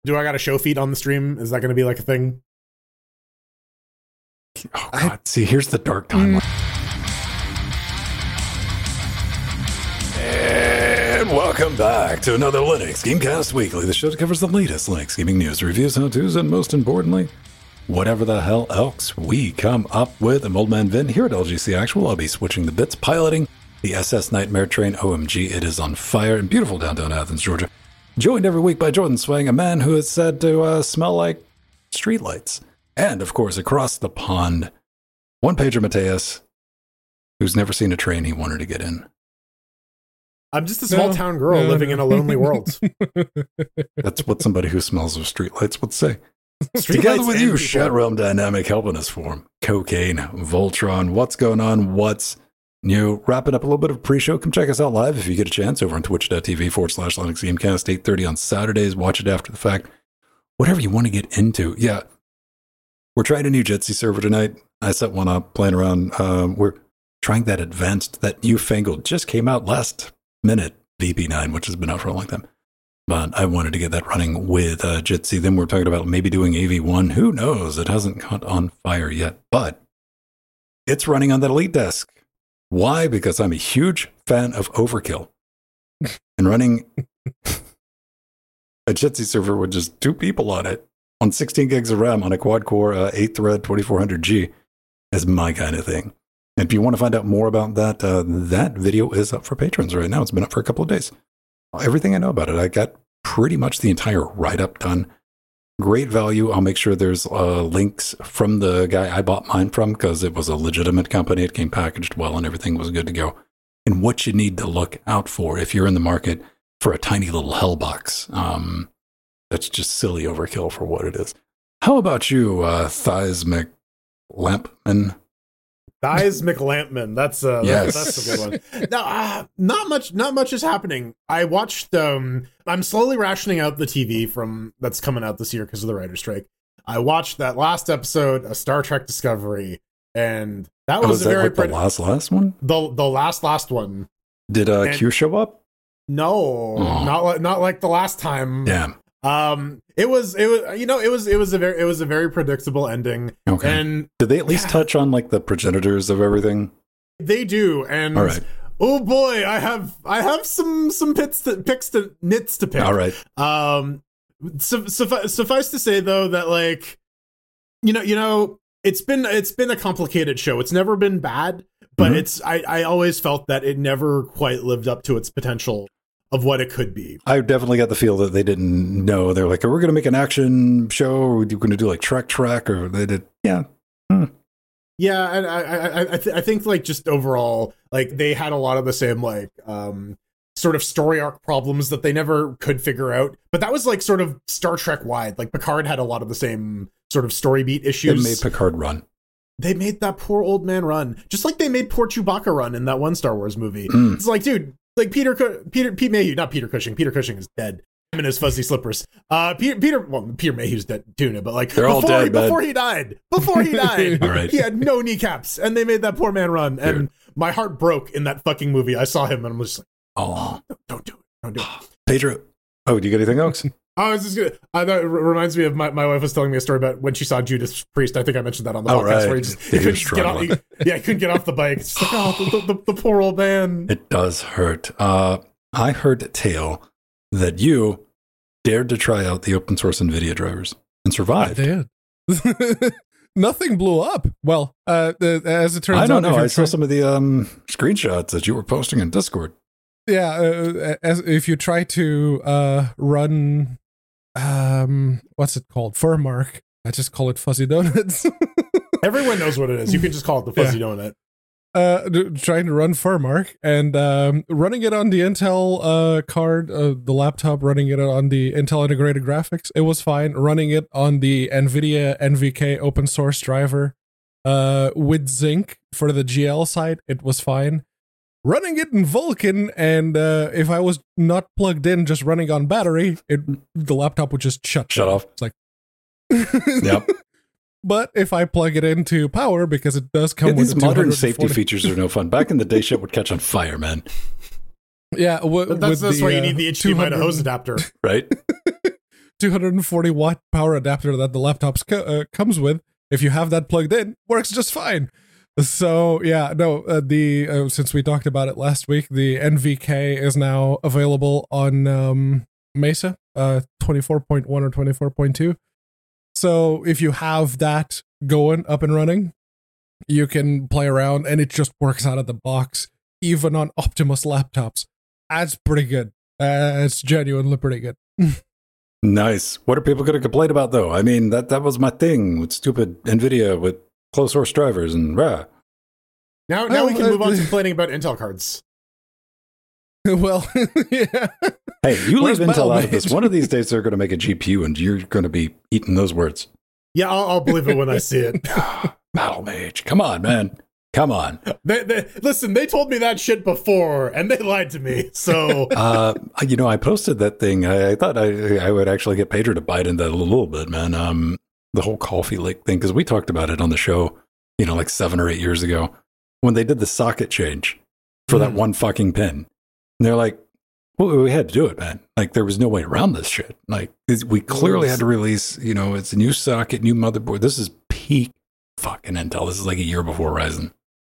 Do I got a show feed on the stream? Is that going to be like a thing? Oh God! See, here's the dark timeline. And welcome back to another Linux Gamecast Weekly, the show that covers the latest Linux gaming news, reviews, how-tos, and most importantly, whatever the hell else we come up with. I'm Old Man Vin here at LGC Actual. I'll be switching the bits, piloting the SS Nightmare train. OMG, it is on fire in beautiful downtown Athens, Georgia. Joined every week by Jordan Swang, a man who is said to smell like streetlights. And, of course, across the pond, one-pager Mateus, who's never seen a train he wanted to get in. I'm just a small town girl living in a lonely world. That's what somebody who smells of streetlights would say. Together with you, Shat Realm Dynamic helping us form Cocaine, Voltron, what's going on, what's new. Wrapping up a little bit of pre-show. Come check us out live if you get a chance over on twitch.tv/Linux Gamecast, 8:30 on Saturdays. Watch it after the fact. Whatever you want to get into. Yeah. We're trying a new Jitsi server tonight. I set one up, playing around. We're trying that advanced, that newfangled, just came out last minute, VP9, which has been out for a long time. But I wanted to get that running with Jitsi. Then we're talking about maybe doing AV1. Who knows? It hasn't caught on fire yet. But it's running on that Elite Desk. Why? Because I'm a huge fan of Overkill. And running a Jitsi server with just two people on it, on 16 gigs of RAM on a quad-core 8-thread 2400G is my kind of thing. And if you want to find out more about that, that video is up for patrons right now. It's been up for a couple of days. Everything I know about it, I got pretty much the entire write-up done. Great value. I'll make sure there's links from the guy I bought mine from because it was a legitimate company. It came packaged well and everything was good to go. And what you need to look out for if you're in the market for a tiny little hell box. That's just silly overkill for what it is. How about you, Thighs McLampman? Thighs McLampman. That's yes. That's a good one. No, not much is happening. I watched. I'm slowly rationing out the TV that's coming out this year because of the writer's strike. I watched that last episode of Star Trek Discovery, and that was the last one. The last one. Did Q show up? No, not like the last time. Damn. It was a very predictable ending. Okay. And did they at least touch on like the progenitors of everything? They do. And all right. Oh boy, I have some nits to pick. All right. Suffice to say though that like, it's been a complicated show. It's never been bad, but I always felt that it never quite lived up to its potential of what it could be. I definitely got the feel that they didn't know. They're like, are we going to make an action show? Or are we going to do like Trek? Or they did, yeah. Yeah, and I think like just overall, like they had a lot of the same like sort of story arc problems that they never could figure out. But that was like sort of Star Trek wide. Like Picard had a lot of the same sort of story beat issues. They made Picard run. They made that poor old man run, just like they made poor Chewbacca run in that one Star Wars movie. It's like, dude. Like Pete Mayhew, not Peter Cushing. Peter Cushing is dead. Him and his fuzzy slippers. Peter Mayhew's dead too, but like they're all dead. Before he died, all right. He had no kneecaps, and they made that poor man run. Dude. And my heart broke in that fucking movie. I saw him, and I'm just like, oh, don't do it. Pedro. Oh, do you get anything else? I was just gonna. It reminds me of my wife was telling me a story about when she saw Judas Priest. I think I mentioned that on the podcast. Right. Where he couldn't get off the bike. It's like, oh, the poor old man. It does hurt. I heard tale that you dared to try out the open source NVIDIA drivers and survived. I did. Nothing blew up. Well, as it turns out, I don't know. I saw some of the screenshots that you were posting in Discord. Yeah, if you try to run, what's it called? Furmark. I just call it Fuzzy Donuts. Everyone knows what it is. You can just call it the Fuzzy Donut. Trying to run Furmark and running it on the Intel card, the laptop, running it on the Intel integrated graphics, it was fine. Running it on the NVIDIA NVK open source driver with Zinc for the GL side, it was fine. Running it in Vulkan, and if I was not plugged in, just running on battery, the laptop would just shut off. It's like, yep. But if I plug it into power, because it does come with these modern safety features are no fun. Back in the day, shit would catch on fire, man. Yeah, that's why you need the HDMI to hose adapter, right? 240 watt power adapter that the laptop comes with, if you have that plugged in, works just fine. So yeah, no, since we talked about it last week, the NVK is now available on Mesa 24.1 or 24.2. So if you have that going up and running, you can play around, and it just works out of the box, even on Optimus laptops. That's pretty good. It's genuinely pretty good. Nice. What are people going to complain about, though? I mean, that was my thing with stupid NVIDIA with close source drivers and rah. Now we can move on to complaining about Intel cards. Well, yeah. Hey, you leave Where's Intel out of Battle this. Mage? One of these days they're going to make a GPU, and you're going to be eating those words. Yeah, I'll believe it when I see it. Battle Mage. Come on, man. Come on. Listen, they told me that shit before, and they lied to me. So, I posted that thing. I thought I would actually get Pedro to bite into that a little bit, man. The whole Coffee Lake thing, because we talked about it on the show, like 7 or 8 years ago, when they did the socket change for that one fucking pin. And they're like, well, we had to do it, man. Like, there was no way around this shit. Like, we clearly had to release, it's a new socket, new motherboard. This is peak fucking Intel. This is like a year before Ryzen.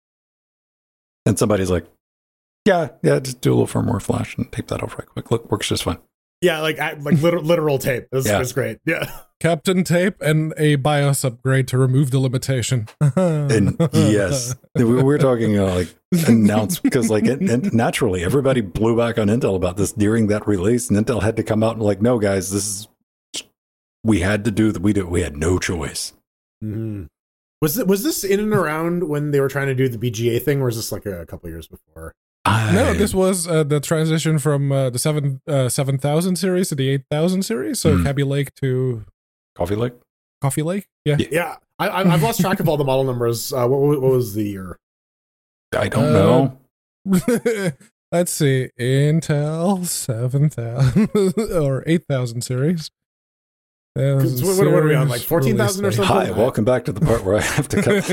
And somebody's like, yeah, just do a little firmware flash and tape that off right quick. Look, works just fine. yeah, like literal tape. It's great. Yeah. Captain Tape and a BIOS upgrade to remove the limitation. And yes, we're talking like announced, because and naturally everybody blew back on Intel about this during that release, and Intel had to come out and like, no guys, we had to do we had no choice. Mm-hmm. Was this in and around when they were trying to do the BGA thing, or was this like a couple years before? No, this was the transition from the 7000 series to the 8000 series. So Cabby Lake to Coffee Lake. Coffee Lake. Yeah. Yeah. I've lost track of all the model numbers. What was the year? I don't know. Let's see. Intel 7000 or 8000 series. What are we on, like 14,000 or something? Hi, welcome back to the part where I have to cut.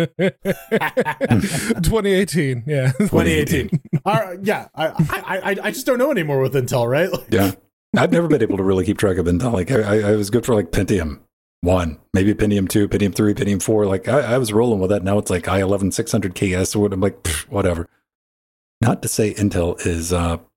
2018, yeah. 2018. Yeah, I just don't know anymore with Intel, right? Yeah. I've never been able to really keep track of Intel. Like, I was good for like Pentium 1, maybe Pentium 2, Pentium 3, Pentium 4. Like, I was rolling with that. Now it's like i11 600KS or what. I'm like, whatever. Not to say Intel is,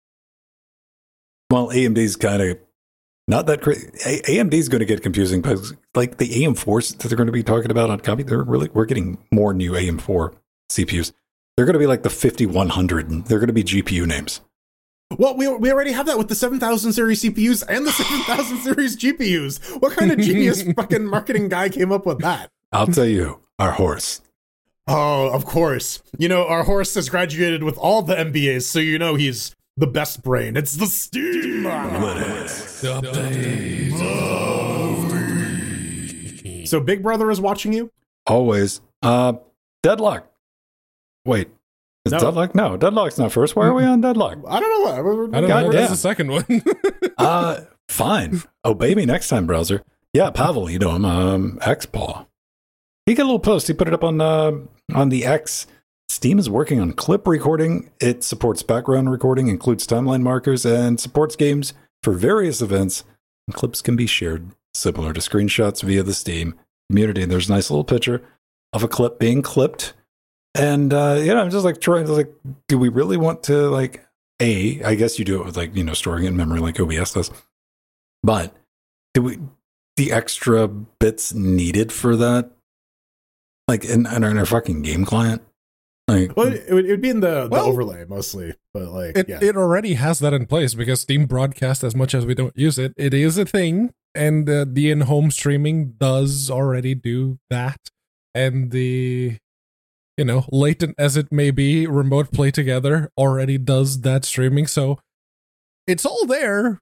AMD's kind of not that crazy. AMD is going to get confusing because, like, the AM4s that they're going to be talking about on copy, we're getting more new AM4 CPUs. They're going to be like the 5100, and they're going to be GPU names. Well, we already have that with the 7000 series CPUs and the 7000 series GPUs. What kind of genius fucking marketing guy came up with that? I'll tell you, our horse. Oh, of course. Our horse has graduated with all the MBAs, so he's the best brain. It's the Steam. So Big Brother is watching you? Always. Deadlock. Wait. Is Deadlock? No, Deadlock's not first. Why are we on Deadlock? I don't know. I don't know. That's the second one. Fine. Obey me next time, browser. Yeah, Pavel, you know him. Xpaw. He got a little post. He put it up on the X. Steam is working on clip recording. It supports background recording, includes timeline markers, and supports games for various events. And clips can be shared similar to screenshots via the Steam community. And there's a nice little picture of a clip being clipped. And, I'm just like trying to do we really want to I guess you do it with storing it in memory like OBS does. But the extra bits needed for that, in our fucking game client? Well, it would be in the overlay mostly, but it already has that in place because Steam Broadcast, as much as we don't use it, it is a thing, and the in-home streaming does already do that, and the latent as it may be, remote play together already does that streaming, so it's all there.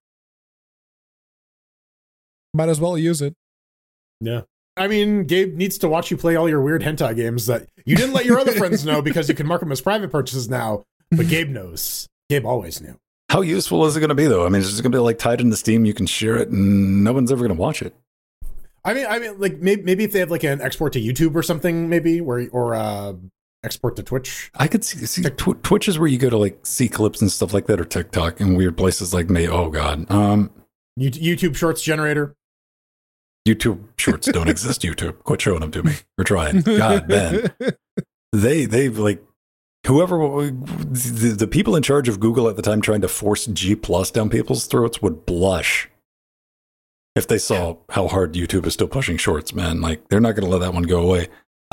Might as well use it. Yeah. I mean, Gabe needs to watch you play all your weird hentai games that you didn't let your other friends know because you can mark them as private purchases now. But Gabe knows. Gabe always knew. How useful is it going to be, though? I mean, it's just going to be tied into Steam. You can share it, and no one's ever going to watch it. I mean, maybe if they have an export to YouTube or something, maybe or export to Twitch. I could see Twitch is where you go to see clips and stuff like that, or TikTok and weird places like me. Oh God. YouTube Shorts generator. YouTube Shorts don't exist. YouTube, quit showing them to me. We're trying. God, man, they've like whoever the people in charge of Google at the time trying to force G+ down people's throats would blush if they saw how hard YouTube is still pushing Shorts. Man, like they're not going to let that one go away.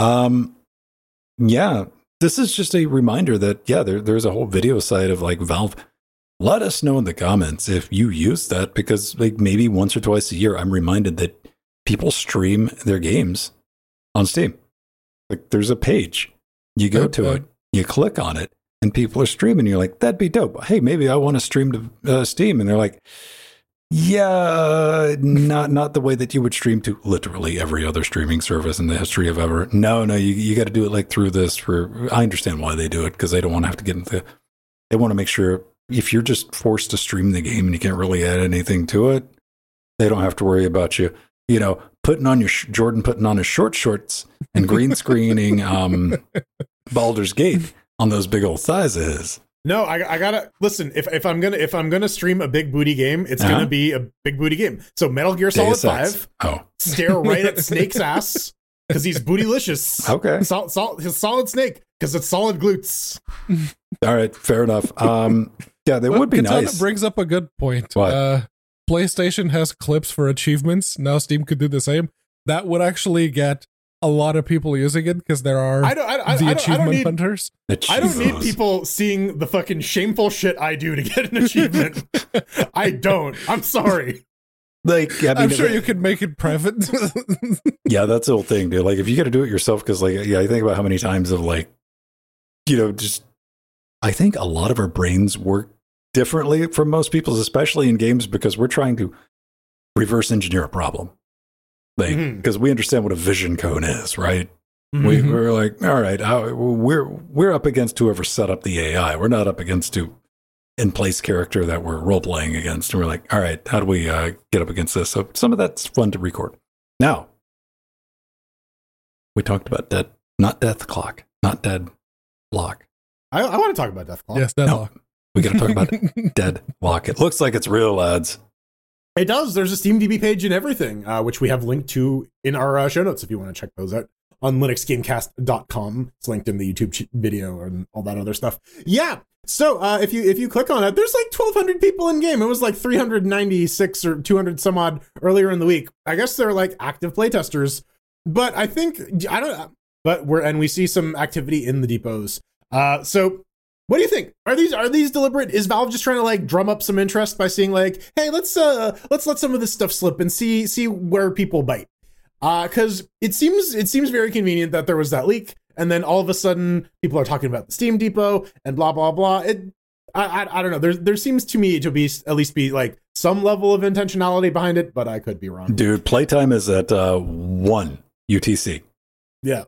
Yeah, this is just a reminder that there's a whole video side of like Valve. Let us know in the comments if you use that, because like maybe once or twice a year I'm reminded that people stream their games on Steam. Like there's a page, you go to it, you click on it, and people are streaming. You're like, that'd be dope. Hey, maybe I want to stream to Steam, and they're like, yeah, not the way that you would stream to literally every other streaming service in the history of ever. No, you got to do it like through this. I understand why they do it, because they don't want to have to get into. They want to make sure if you're just forced to stream the game and you can't really add anything to it, they don't have to worry about you. You know, putting on Jordan putting on his shorts and green screening Baldur's Gate on those big old thighs of his. No, I gotta listen. If I'm gonna stream a big booty game, it's gonna be a big booty game. So Metal Gear Solid 5. Oh, stare right at Snake's ass because he's bootylicious. Okay, his solid Snake because it's solid glutes. All right, fair enough. Yeah, they would be Katana nice. Brings up a good point. What? PlayStation has clips for achievements. Now Steam could do the same. That would actually get a lot of people using it, because there are the achievement hunters. I don't need people seeing the fucking shameful shit I do to get an achievement. I don't. I'm sorry. Like, I mean, I'm sure you could make it private. Yeah, that's the whole thing, dude. Like, if you got to do it yourself, because, like, yeah, I think about how many times of like, you know, just I think a lot of our brains work differently from most people's, especially in games, because we're trying to reverse engineer a problem. Like, because we understand what a vision cone is, right? Mm-hmm. We're like, all right, we're up against whoever set up the AI. We're not up against the in-place character that we're role-playing against. And we're like, all right, how do we get up against this? So some of that's fun to record. Now, we talked about not Death Clock, not Dead Lock. I want to talk about Death Clock. Yes, Deadlock. No, we got to talk about Deadlock. It looks like it's real, lads. It does. There's a SteamDB page and everything, which we have linked to in our show notes if you want to check those out on linuxgamecast.com. It's linked in the YouTube video and all that other stuff. Yeah. So if you click on it, there's like 1,200 people in game. It was like 396 or 200 some odd earlier in the week. I guess they're like active playtesters, but I think we see some activity in the depots. So what do you think? Are these deliberate? Is Valve just trying to like drum up some interest by seeing like, hey, let's let some of this stuff slip and see where people bite? Because it seems very convenient that there was that leak, and then all of a sudden people are talking about the Steam Depot and blah blah blah. I don't know. There seems to me to be at least be some level of intentionality behind it, but I could be wrong. Dude, playtime is at 1 UTC. Yeah.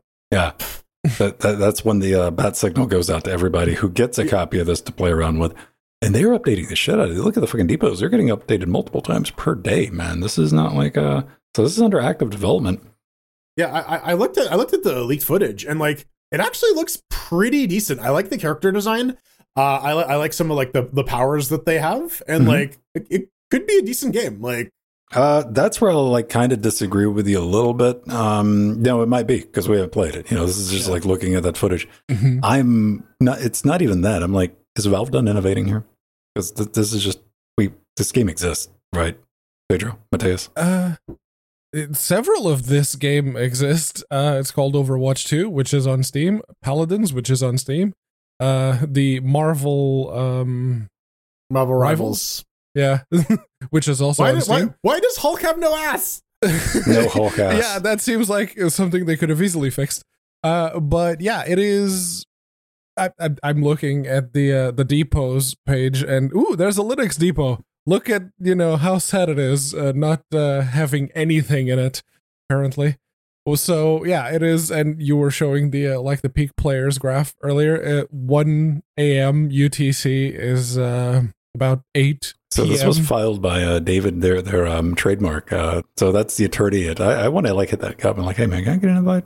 That's when the bat signal goes out to everybody who gets a copy of this to play around with. And they're updating the shit out of it. Look at the fucking depots. They're getting updated multiple times per day, man. This is not like so this is under active development. Yeah, I looked at the leaked footage, and like it actually looks pretty decent. I like the character design. I like some of like the powers that they have, and like it could be a decent game. Like that's where I'll like kind of disagree with you a little bit. No, it might be because we haven't played it. You know, this is just like looking at that footage. I'm not. It's not even that. I'm like, is Valve done innovating here? Because this is just this game exists, right? Pedro, Mateus. Several of this game exist. It's called Overwatch 2, which is on Steam. Paladins, which is on Steam. The Marvel Rivals. Yeah, which is also on Steam. Why does Hulk have no ass? No Hulk ass. Yeah, that seems like something they could have easily fixed. But yeah, it is. I'm looking at the depots page, and there's a Linux depot. Look at how sad it is not having anything in it currently. So yeah, it is. And you were showing the the peak players graph earlier. At 1 a.m. UTC is about 8. So this was filed by David, their trademark. So that's the attorney. I want to hit that cup. I'm like, hey man, can I get an invite?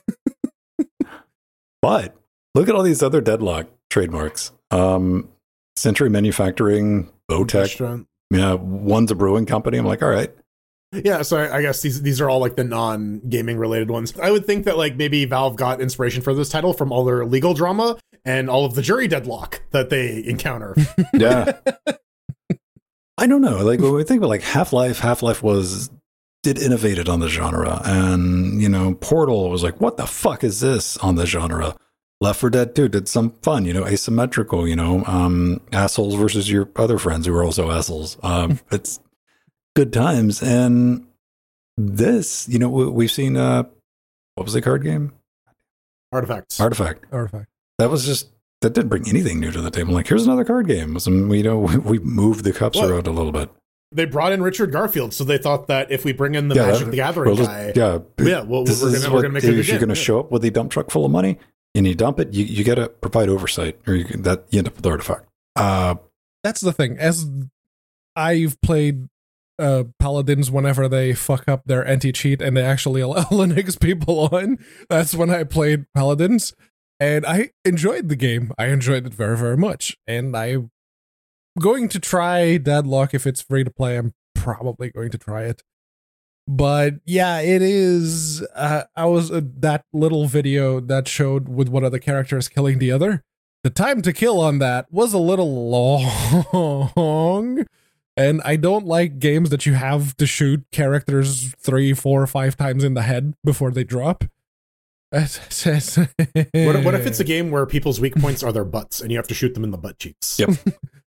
But look at all these other Deadlock trademarks. Century Manufacturing, Bowtech. Restaurant. Yeah, one's a brewing company. I'm like, all right. Yeah, so I guess these are all like the non-gaming related ones. I would think that like maybe Valve got inspiration for this title from all their legal drama and all of the jury deadlock that they encounter. Yeah. I don't know. Like when we think about like Half-Life did innovated on the genre, and you know, Portal was like, what the fuck is this on the genre? Left 4 Dead 2 did some fun, you know, asymmetrical, you know, assholes versus your other friends who are also assholes. It's good times. And this, you know, we've seen what was the card game? Artifacts. Artifact. That didn't bring anything new to the table. Like, here's another card game. Some, you know, we moved the cups around a little bit. They brought in Richard Garfield, so they thought that if we bring in the Magic the Gathering guy, we're going to make it. If you're going to show up with a dump truck full of money and you dump it, you got to provide oversight, or you end up with Artifact. That's the thing. As I've played Paladins, whenever they fuck up their anti-cheat and they actually allow Linux people on, that's when I played Paladins, and I enjoyed the game. I enjoyed it very, very much, and I'm going to try Deadlock if it's free to play. I'm probably going to try it. But yeah, it is. I was that little video that showed with one of the characters killing the other. The time to kill on that was a little long, and I don't like games that you have to shoot characters 3, 4, 5 times in the head before they drop. What if it's a game where people's weak points are their butts and you have to shoot them in the butt cheeks? Yep.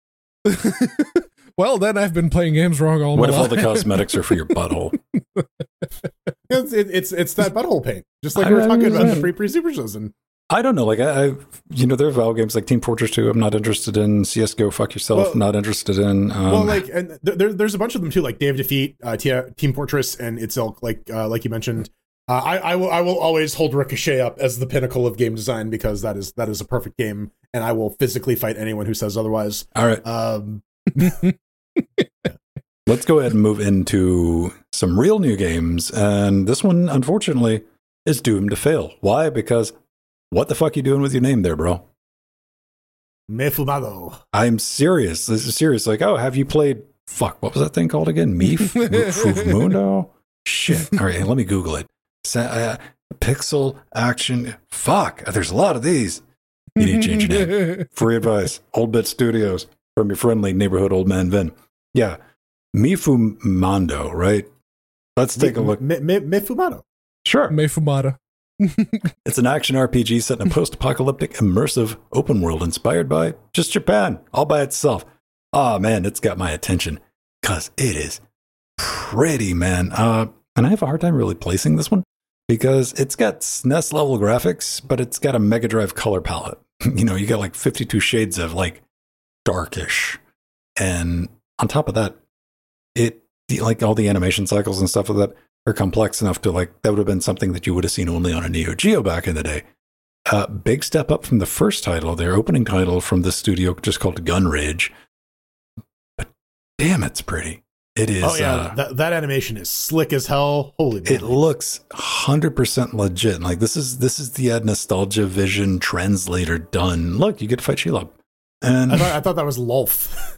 Well, then I've been playing games wrong all my life. What if all the cosmetics are for your butthole? It's that butthole paint, just like we were talking about in the pre-super shows. And I don't know, like I you know, there are Valve games like Team Fortress 2. I'm not interested in. CS:GO, fuck yourself. Well, not interested in. Well, like, and there's a bunch of them too, like Day of Defeat, Team Fortress, and Itself. Like you mentioned, I will always hold Ricochet up as the pinnacle of game design, because that is a perfect game, and I will physically fight anyone who says otherwise. All right. Let's go ahead and move into some real new games, and this one, unfortunately, is doomed to fail. Why? Because what the fuck you doing with your name there, bro? Me Fumado. I'm serious. This is serious. Like, oh, have you played? Fuck, what was that thing called again? Mundo? Shit. All right, let me Google it. Pixel action. Fuck, there's a lot of these. You need to change your name. Free advice. Old Bit Studios, from your friendly neighborhood old man Vin. Yeah. Mifumando, right? Let's take a look. Mifumado. Sure. Mefumada. It's an action RPG set in a post-apocalyptic, immersive open world inspired by just Japan, all by itself. Oh, man, it's got my attention, because it is pretty, man. And I have a hard time really placing this one, because it's got SNES-level graphics, but it's got a Mega Drive color palette. You know, you got like 52 shades of like darkish. And on top of that, like all the animation cycles and stuff of that are complex enough to, like, that would have been something that you would have seen only on a Neo Geo back in the day. Big step up from the first title, their opening title from the studio just called Gunridge. But damn, it's pretty. It is. Oh yeah, that animation is slick as hell. Holy man. It looks 100% legit. Like, this is the Nostalgia Vision translator done. Look, you get to fight Shelob. And I thought that was Lolth.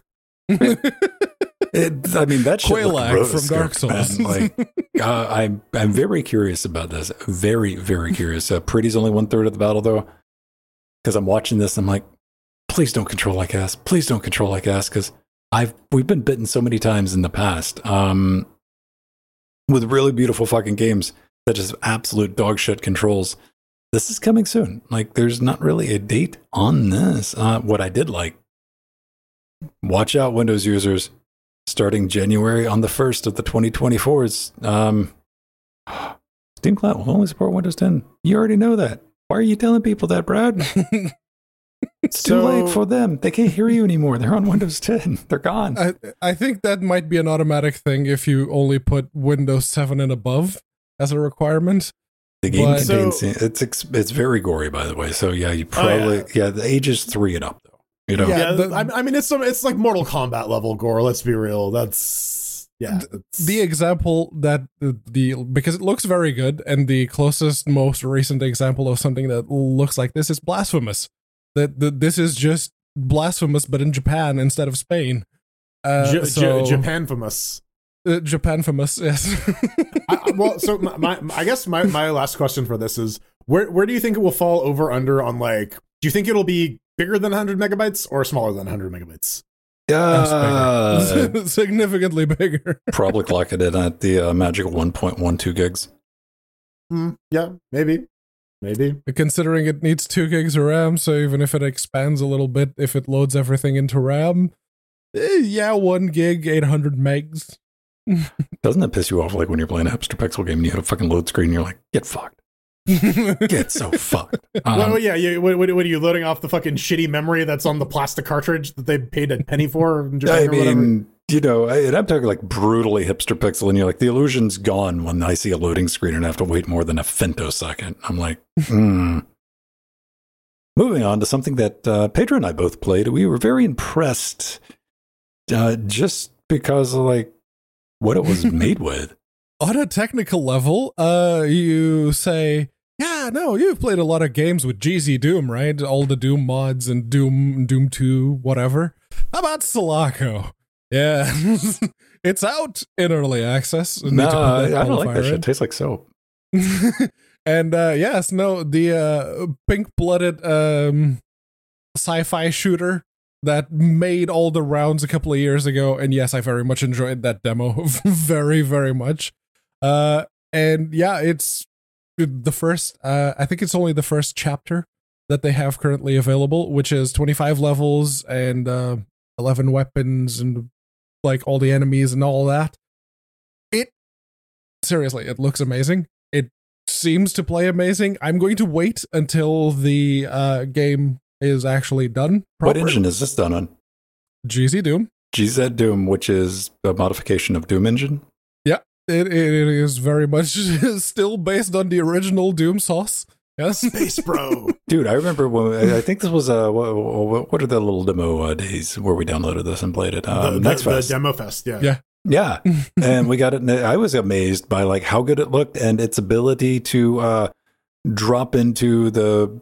I mean, that shit Quelaag from Dark Souls. Like, I'm very curious about this. Very, very curious. Pretty's only 1/3 of the battle, though, because I'm watching this. I'm like, please don't control like ass. Please don't control like ass, because we've been bitten so many times in the past with really beautiful fucking games that just absolute dog shit controls. This is coming soon. Like, there's not really a date on this. What I did like, watch out, Windows users. Starting January on the 1st of the 2024s, Steam Cloud will only support Windows 10. You already know that. Why are you telling people that, Brad? It's too late for them. They can't hear you anymore. They're on Windows 10. They're gone. I think that might be an automatic thing if you only put Windows 7 and above as a requirement. The game contains it's very gory, by the way. So yeah, you probably the age is 3 and up though. You know, I mean, it's like Mortal Kombat level gore. Let's be real. That's the example that because it looks very good, and the closest, most recent example of something that looks like this is Blasphemous. That this is just blasphemous, but in Japan instead of Spain. Japanfamous. Japanfamous, yes. I guess my last question for this is, where do you think it will fall over under on, like, do you think it'll be bigger than 100 megabytes or smaller than 100 megabytes? Significantly bigger. Probably clock it in at the magical 1.12 gigs. Yeah, maybe. Considering it needs 2 gigs of RAM, so even if it expands a little bit, if it loads everything into RAM, 1 gig, 800 megs. Doesn't it piss you off, like, when you're playing a Hipster Pixel game and you hit a fucking load screen and you're like, get fucked. Get so fucked. What are you loading off the fucking shitty memory that's on the plastic cartridge that they paid a penny for in Japan or whatever? You know, I'm talking like brutally Hipster Pixel, and you're like, the illusion's gone when I see a loading screen and I have to wait more than a femtosecond. I'm like, Moving on to something that Pedro and I both played. We were very impressed just because of, like, what it was made with. On a technical level, you say, yeah, no, you've played a lot of games with GZ Doom, right? All the Doom mods and Doom 2, whatever. How about Sulaco? Yeah, it's out in early access. No, I don't like that shit. It tastes like soap. And the pink-blooded sci-fi shooter that made all the rounds a couple of years ago. And yes, I very much enjoyed that demo. Very, very much. And yeah, it's the first, I think it's only the first chapter that they have currently available, which is 25 levels and 11 weapons and like all the enemies and all that. Seriously, it looks amazing. It seems to play amazing. I'm going to wait until the game is actually done properly. What engine is this done on? GZ Doom. GZ Doom, which is a modification of Doom Engine? Yeah, it is very much still based on the original Doom sauce. Yes. Space Bro. Dude, I remember when, I think this was, what are the little demo days where we downloaded this and played it? The Demo Fest, yeah. Yeah, and we got it. And I was amazed by like how good it looked and its ability to drop into the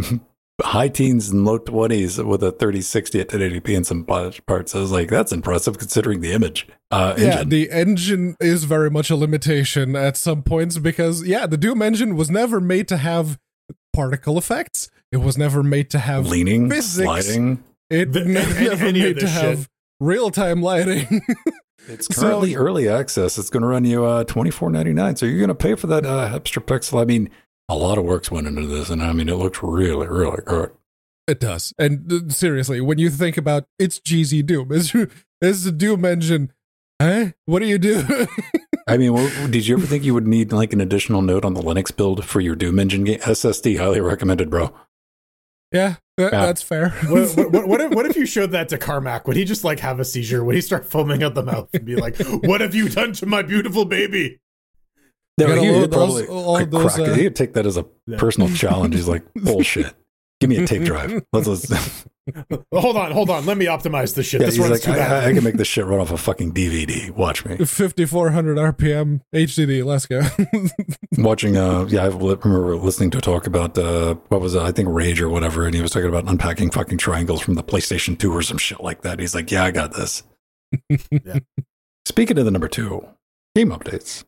high teens and low 20s with a 3060 at 1080p in some parts. I was like, that's impressive considering the image. Yeah, the engine is very much a limitation at some points because, yeah, the Doom engine was never made to have particle effects. It was never made to have leaning, physics. sliding. It never made to have real-time lighting. It's currently early access. It's going to run you $24.99. So you're going to pay for that Hipster Pixel. I mean, a lot of work's went into this, and I mean, it looks really, really good. It does. And seriously, when you think about it's GZ Doom, it's the Doom engine. Huh? What do you do? I mean, did you ever think you would need like an additional node on the Linux build for your Doom engine game? SSD, highly recommended, bro. Yeah, that's fair. What if you showed that to Carmack? Would he just like have a seizure? Would he start foaming at the mouth and be like, "What have you done to my beautiful baby?" No, he'd probably crack it. He'd take that as a personal challenge. He's like, "Bullshit. Give me a tape drive. Let's Hold on. Let me optimize this shit. Yeah, this he's runs like, too bad. I can make this shit run off a fucking DVD. Watch me. 5400 RPM HDD. Let's go. Watching, I remember listening to a talk about, what was it? I think Rage or whatever. And he was talking about unpacking fucking triangles from the PlayStation 2 or some shit like that. He's like, yeah, I got this. Yeah. Speaking of the number 2, game updates.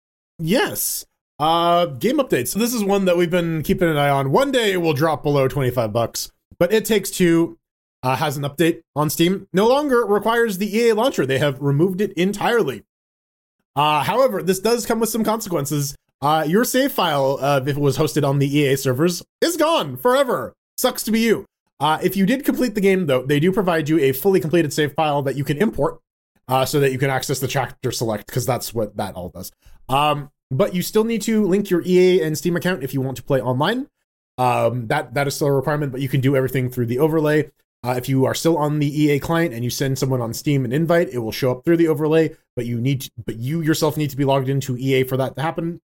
Yes. Game updates. So this is one that we've been keeping an eye on. One day it will drop below $25, but It Takes Two has an update on Steam. No longer requires the EA launcher. They have removed it entirely. However, this does come with some consequences. Your save file, if it was hosted on the EA servers, is gone forever. Sucks to be you. If you did complete the game, though, they do provide you a fully completed save file that you can import so that you can access the chapter select, because that's what that all does. But you still need to link your EA and Steam account if you want to play online. That is still a requirement, but you can do everything through the overlay. If you are still on the EA client and you send someone on Steam an invite, it will show up through the overlay, but you yourself need to be logged into EA for that to happen.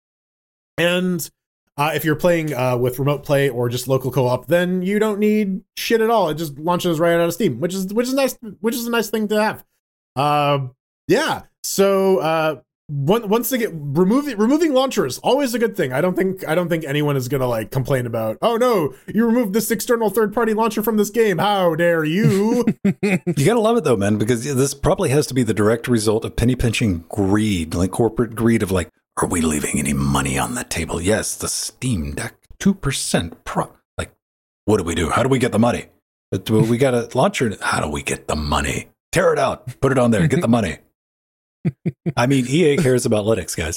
And if you're playing with remote play or just local co-op, then you don't need shit at all. It just launches right out of Steam, which is nice, which is a nice thing to have. Yeah. So once they get removing launchers, always a good thing. I don't think anyone is gonna like complain about, oh no, you removed this external third-party launcher from this game. How dare you? You gotta love it though, man, because this probably has to be the direct result of penny pinching greed, like corporate greed of like, are we leaving any money on the table? Yes, the Steam Deck 2% like, what do we do? How do we get the money? We got a launcher. How do we get the money? Tear it out, put it on there, get the money. I mean, EA cares about Linux, guys.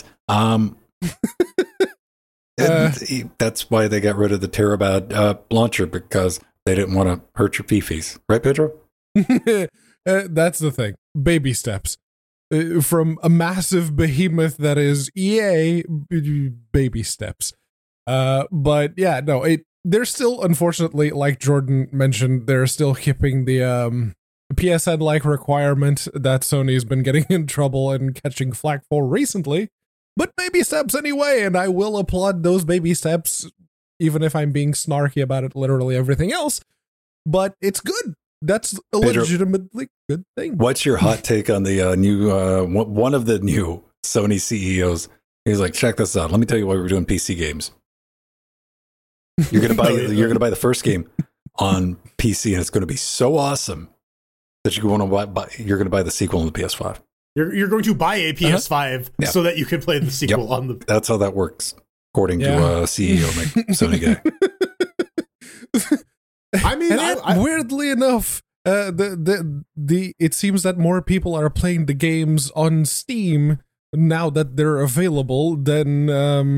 That's why they got rid of the Terabad launcher, because they didn't want to hurt your fifis. Right, Pedro? That's the thing. Baby steps. From a massive behemoth that is EA, baby steps. But yeah, no, they're still, unfortunately, like Jordan mentioned, they're still keeping the PSN-like requirement that Sony's been getting in trouble and catching flack for recently. But baby steps anyway, and I will applaud those baby steps, even if I'm being snarky about it, literally everything else. But it's good. That's a legitimately good thing. What's your hot take on the new one of the new Sony CEOs? He's like, check this out. Let me tell you why we're doing PC games. You're gonna buy the first game on PC, and it's going to be so awesome that you're going to buy the sequel on the PS5. You're going to buy a PS5 so that you can play the sequel on the. That's how that works, according to CEO Sony guy. I mean, weirdly enough, it seems that more people are playing the games on Steam now that they're available than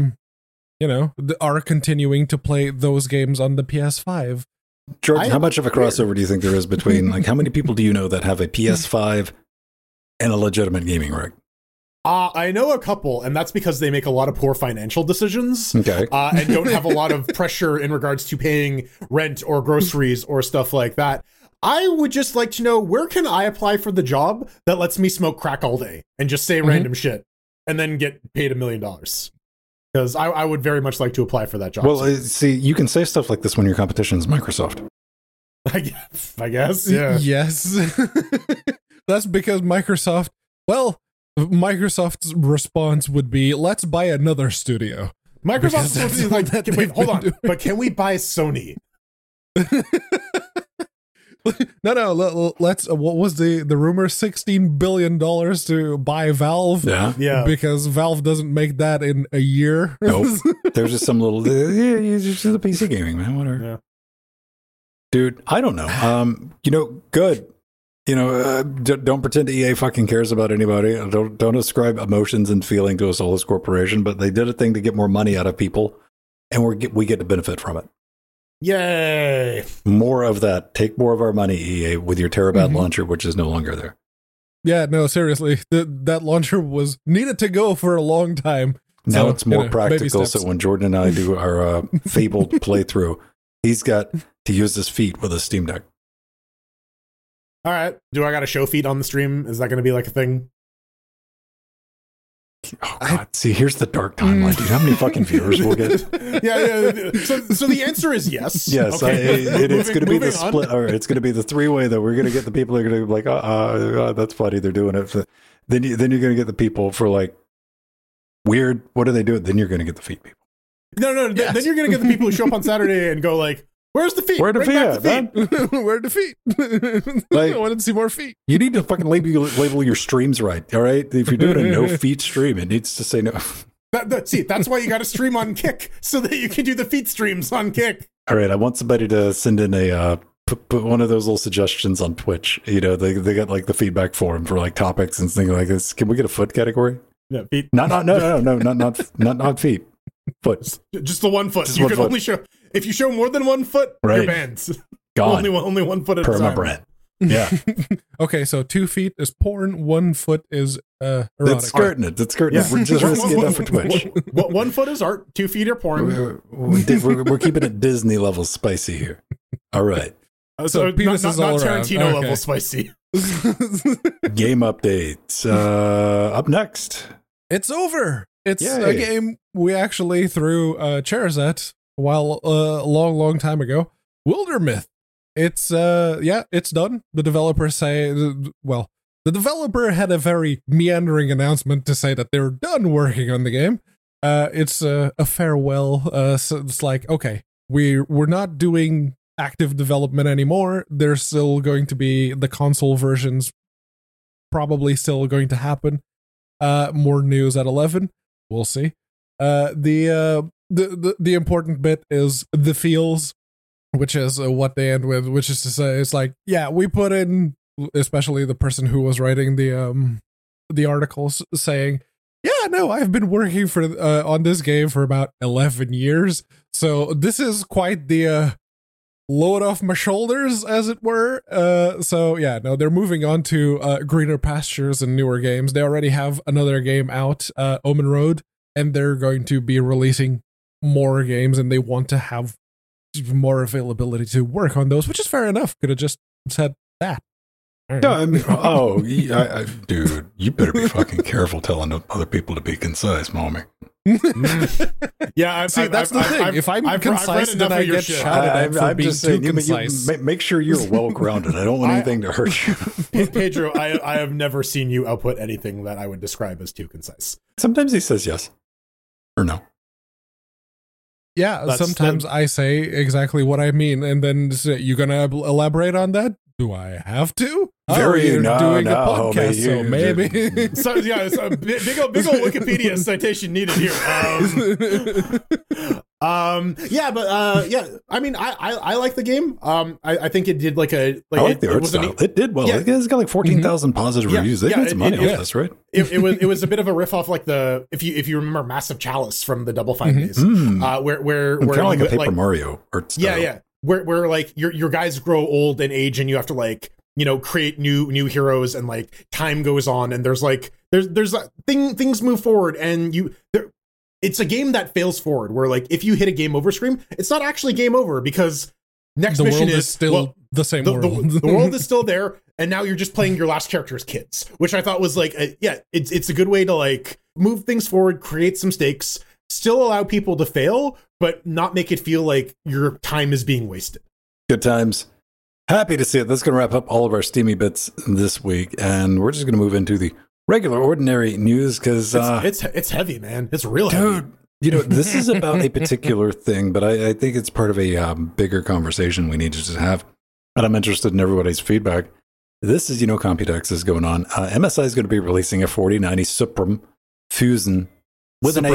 are continuing to play those games on the PS5. Jordan, how much of a crossover do you think there is between, like, how many people do you know that have a PS5 and a legitimate gaming rig? I know a couple, and that's because they make a lot of poor financial decisions. Okay. And don't have a lot of pressure in regards to paying rent or groceries or stuff like that. I would just like to know, where can I apply for the job that lets me smoke crack all day and just say random shit and then get paid $1 million? Because I would very much like to apply for that job. Well, see, you can say stuff like this when your competition is Microsoft. I guess, yeah. Yes. That's because Microsoft's response would be, let's buy another studio. Microsoft's would be like, wait, hold on, but can we buy Sony? No, let's, what was the rumor? $16 billion to buy Valve? Yeah. Because Valve doesn't make that in a year. Nope. There's just some little, it's just the PC gaming, man, whatever. Yeah. Dude, I don't know. Good. Don't pretend EA fucking cares about anybody. Don't ascribe emotions and feeling to a soulless corporation, but they did a thing to get more money out of people, and we get to benefit from it. Yay! More of that. Take more of our money, EA, with your Terabad launcher, which is no longer there. Yeah, no, seriously. That launcher was needed to go for a long time. Now it's more practical, so when Jordan and I do our fabled playthrough, he's got to use his feet with a Steam Deck. All right. Do I got to show feet on the stream? Is that going to be like a thing? Oh, God. See, here's the dark timeline, dude. How many fucking viewers we'll get? Yeah. So the answer is yes. Yes. Okay. It's going to be the split. Or it's going to be the three-way, though. We're going to get the people who are going to be like, that's funny. They're doing it. Then you're going to get the people for like, weird. What are they doing? Then you're going to get the feet people. No. Yes. Then you're going to get the people who show up on Saturday and go like, where's the feet? Where the feet at, man? Where are the feet? Like, I wanted to see more feet. You need to fucking label your streams right, all right? If you're doing a no feet stream, it needs to say no. See, that's why you got to stream on Kick, so that you can do the feet streams on Kick. All right, I want somebody to send in a put one of those little suggestions on Twitch. They got like the feedback forum for like topics and things like this. Can we get a foot category? Yeah, feet. No, not feet. Foot. Just the 1 foot. Just you one can foot. only show if you show more than 1 foot, right. You're banned. Gone. Only 1 foot at a time. Perma-brand. Yeah. Okay, so 2 feet is porn, 1 foot is erotic. That's skirting it. Yeah. We're just risking that for Twitch. 1 foot is art, 2 feet are porn. We're keeping it Disney level spicy here. All right. So penis not is all Tarantino around. level spicy. Game updates. Up next. It's over. It's Yay. a game we actually threw chairs at a long time ago. Wildermyth. It's it's done. The developers say, well, the developer had a very meandering announcement to say that they're done working on the game. It's a farewell. So it's like, okay, we're not doing active development anymore. There's still going to be the console versions, probably still going to happen. More news at 11. We'll see. The important bit is the feels, which is what they end with, which is to say, it's like, yeah, we put in, especially the person who was writing the articles saying, yeah, no, I've been working for on this game for about 11 years, so this is quite the load off my shoulders, as it were. So yeah, no, they're moving on to greener pastures and newer games. They already have another game out, Omen Road, and they're going to be releasing more games, and they want to have more availability to work on those, which is fair enough. Could have just said that. No, I mean, dude, you better be fucking careful telling other people to be concise, mommy. Yeah, that's the thing. If I'm concise, then I get shouted at for being too concise. Make sure you're well grounded. I don't want anything to hurt you. Pedro, I have never seen you output anything that I would describe as too concise. Sometimes he says yes or no. Yeah, sometimes I say exactly what I mean, and then you gonna elaborate on that? Do I have to? You're doing a podcast, homie, so maybe. So yeah, it's a big old Wikipedia citation needed here. Yeah, but yeah, I mean, I like the game. I think it did I like the art style. It did well. Yeah. It's got like 14,000 positive reviews. They made some money off this, right? It was a bit of a riff off like if you remember Massive Chalice from the Double Fine days, where kind of like a Paper Mario art style. Yeah. Where like your guys grow old and age, and you have to like, you know, create new heroes, and like time goes on, and there's things move forward, and it's a game that fails forward, where like if you hit a game over screen, it's not actually game over, because next mission is still the same world. The world is still there, and now you're just playing your last character as kids, which I thought was like it's a good way to like move things forward, create some stakes, still allow people to fail, but not make it feel like your time is being wasted. Good times. Happy to see it. That's going to wrap up all of our steamy bits this week, and we're just going to move into the regular, ordinary news, because it's heavy, man. It's real heavy. Dude, you know, this is about a particular thing, but I think it's part of a bigger conversation we need to just have, and I'm interested in everybody's feedback. This is, Computex is going on. MSI is going to be releasing a 4090 Supreme Fusion with an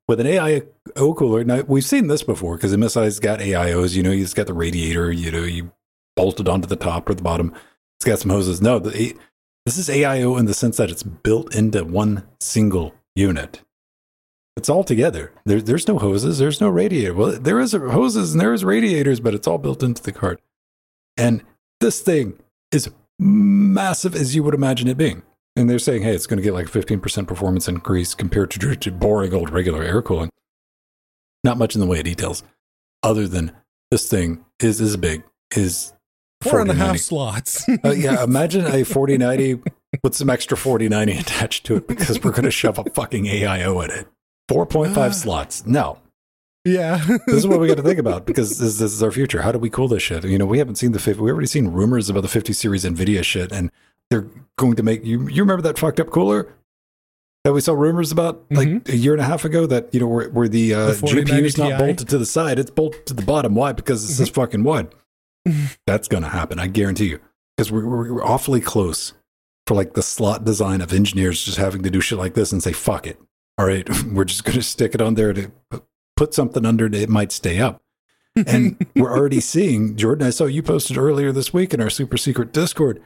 AIO cooler. Now, we've seen this before, because MSI's got AIOs. He's got the radiator, you bolt it onto the top or the bottom. It's got some hoses. No, this is AIO in the sense that it's built into one single unit. It's all together. There's no hoses. There's no radiator. Well, there is hoses and there is radiators, but it's all built into the card. And this thing is massive as you would imagine it being. And they're saying, hey, it's going to get like a 15% performance increase compared to boring old regular air cooling. Not much in the way of details, other than this thing is as big as 4.5 slots. Yeah, imagine a 4090 with some extra 4090 attached to it, because we're going to shove a fucking AIO in it. 4.5 slots. No. Yeah. This is what we got to think about, because this is our future. How do we cool this shit? We haven't seen we've already seen rumors about the 50 series NVIDIA shit, and they're going to make you remember that fucked up cooler that we saw rumors about like a year and a half ago, that where the GPU is not bolted to the side, it's bolted to the bottom. Why? Because it's this fucking wide. That's gonna happen, I guarantee you, because we're awfully close for like the slot design of engineers just having to do shit like this and say, fuck it, all right, we're just gonna stick it on there to put something under it might stay up. And we're already seeing, Jordan, I saw you posted earlier this week in our super secret Discord,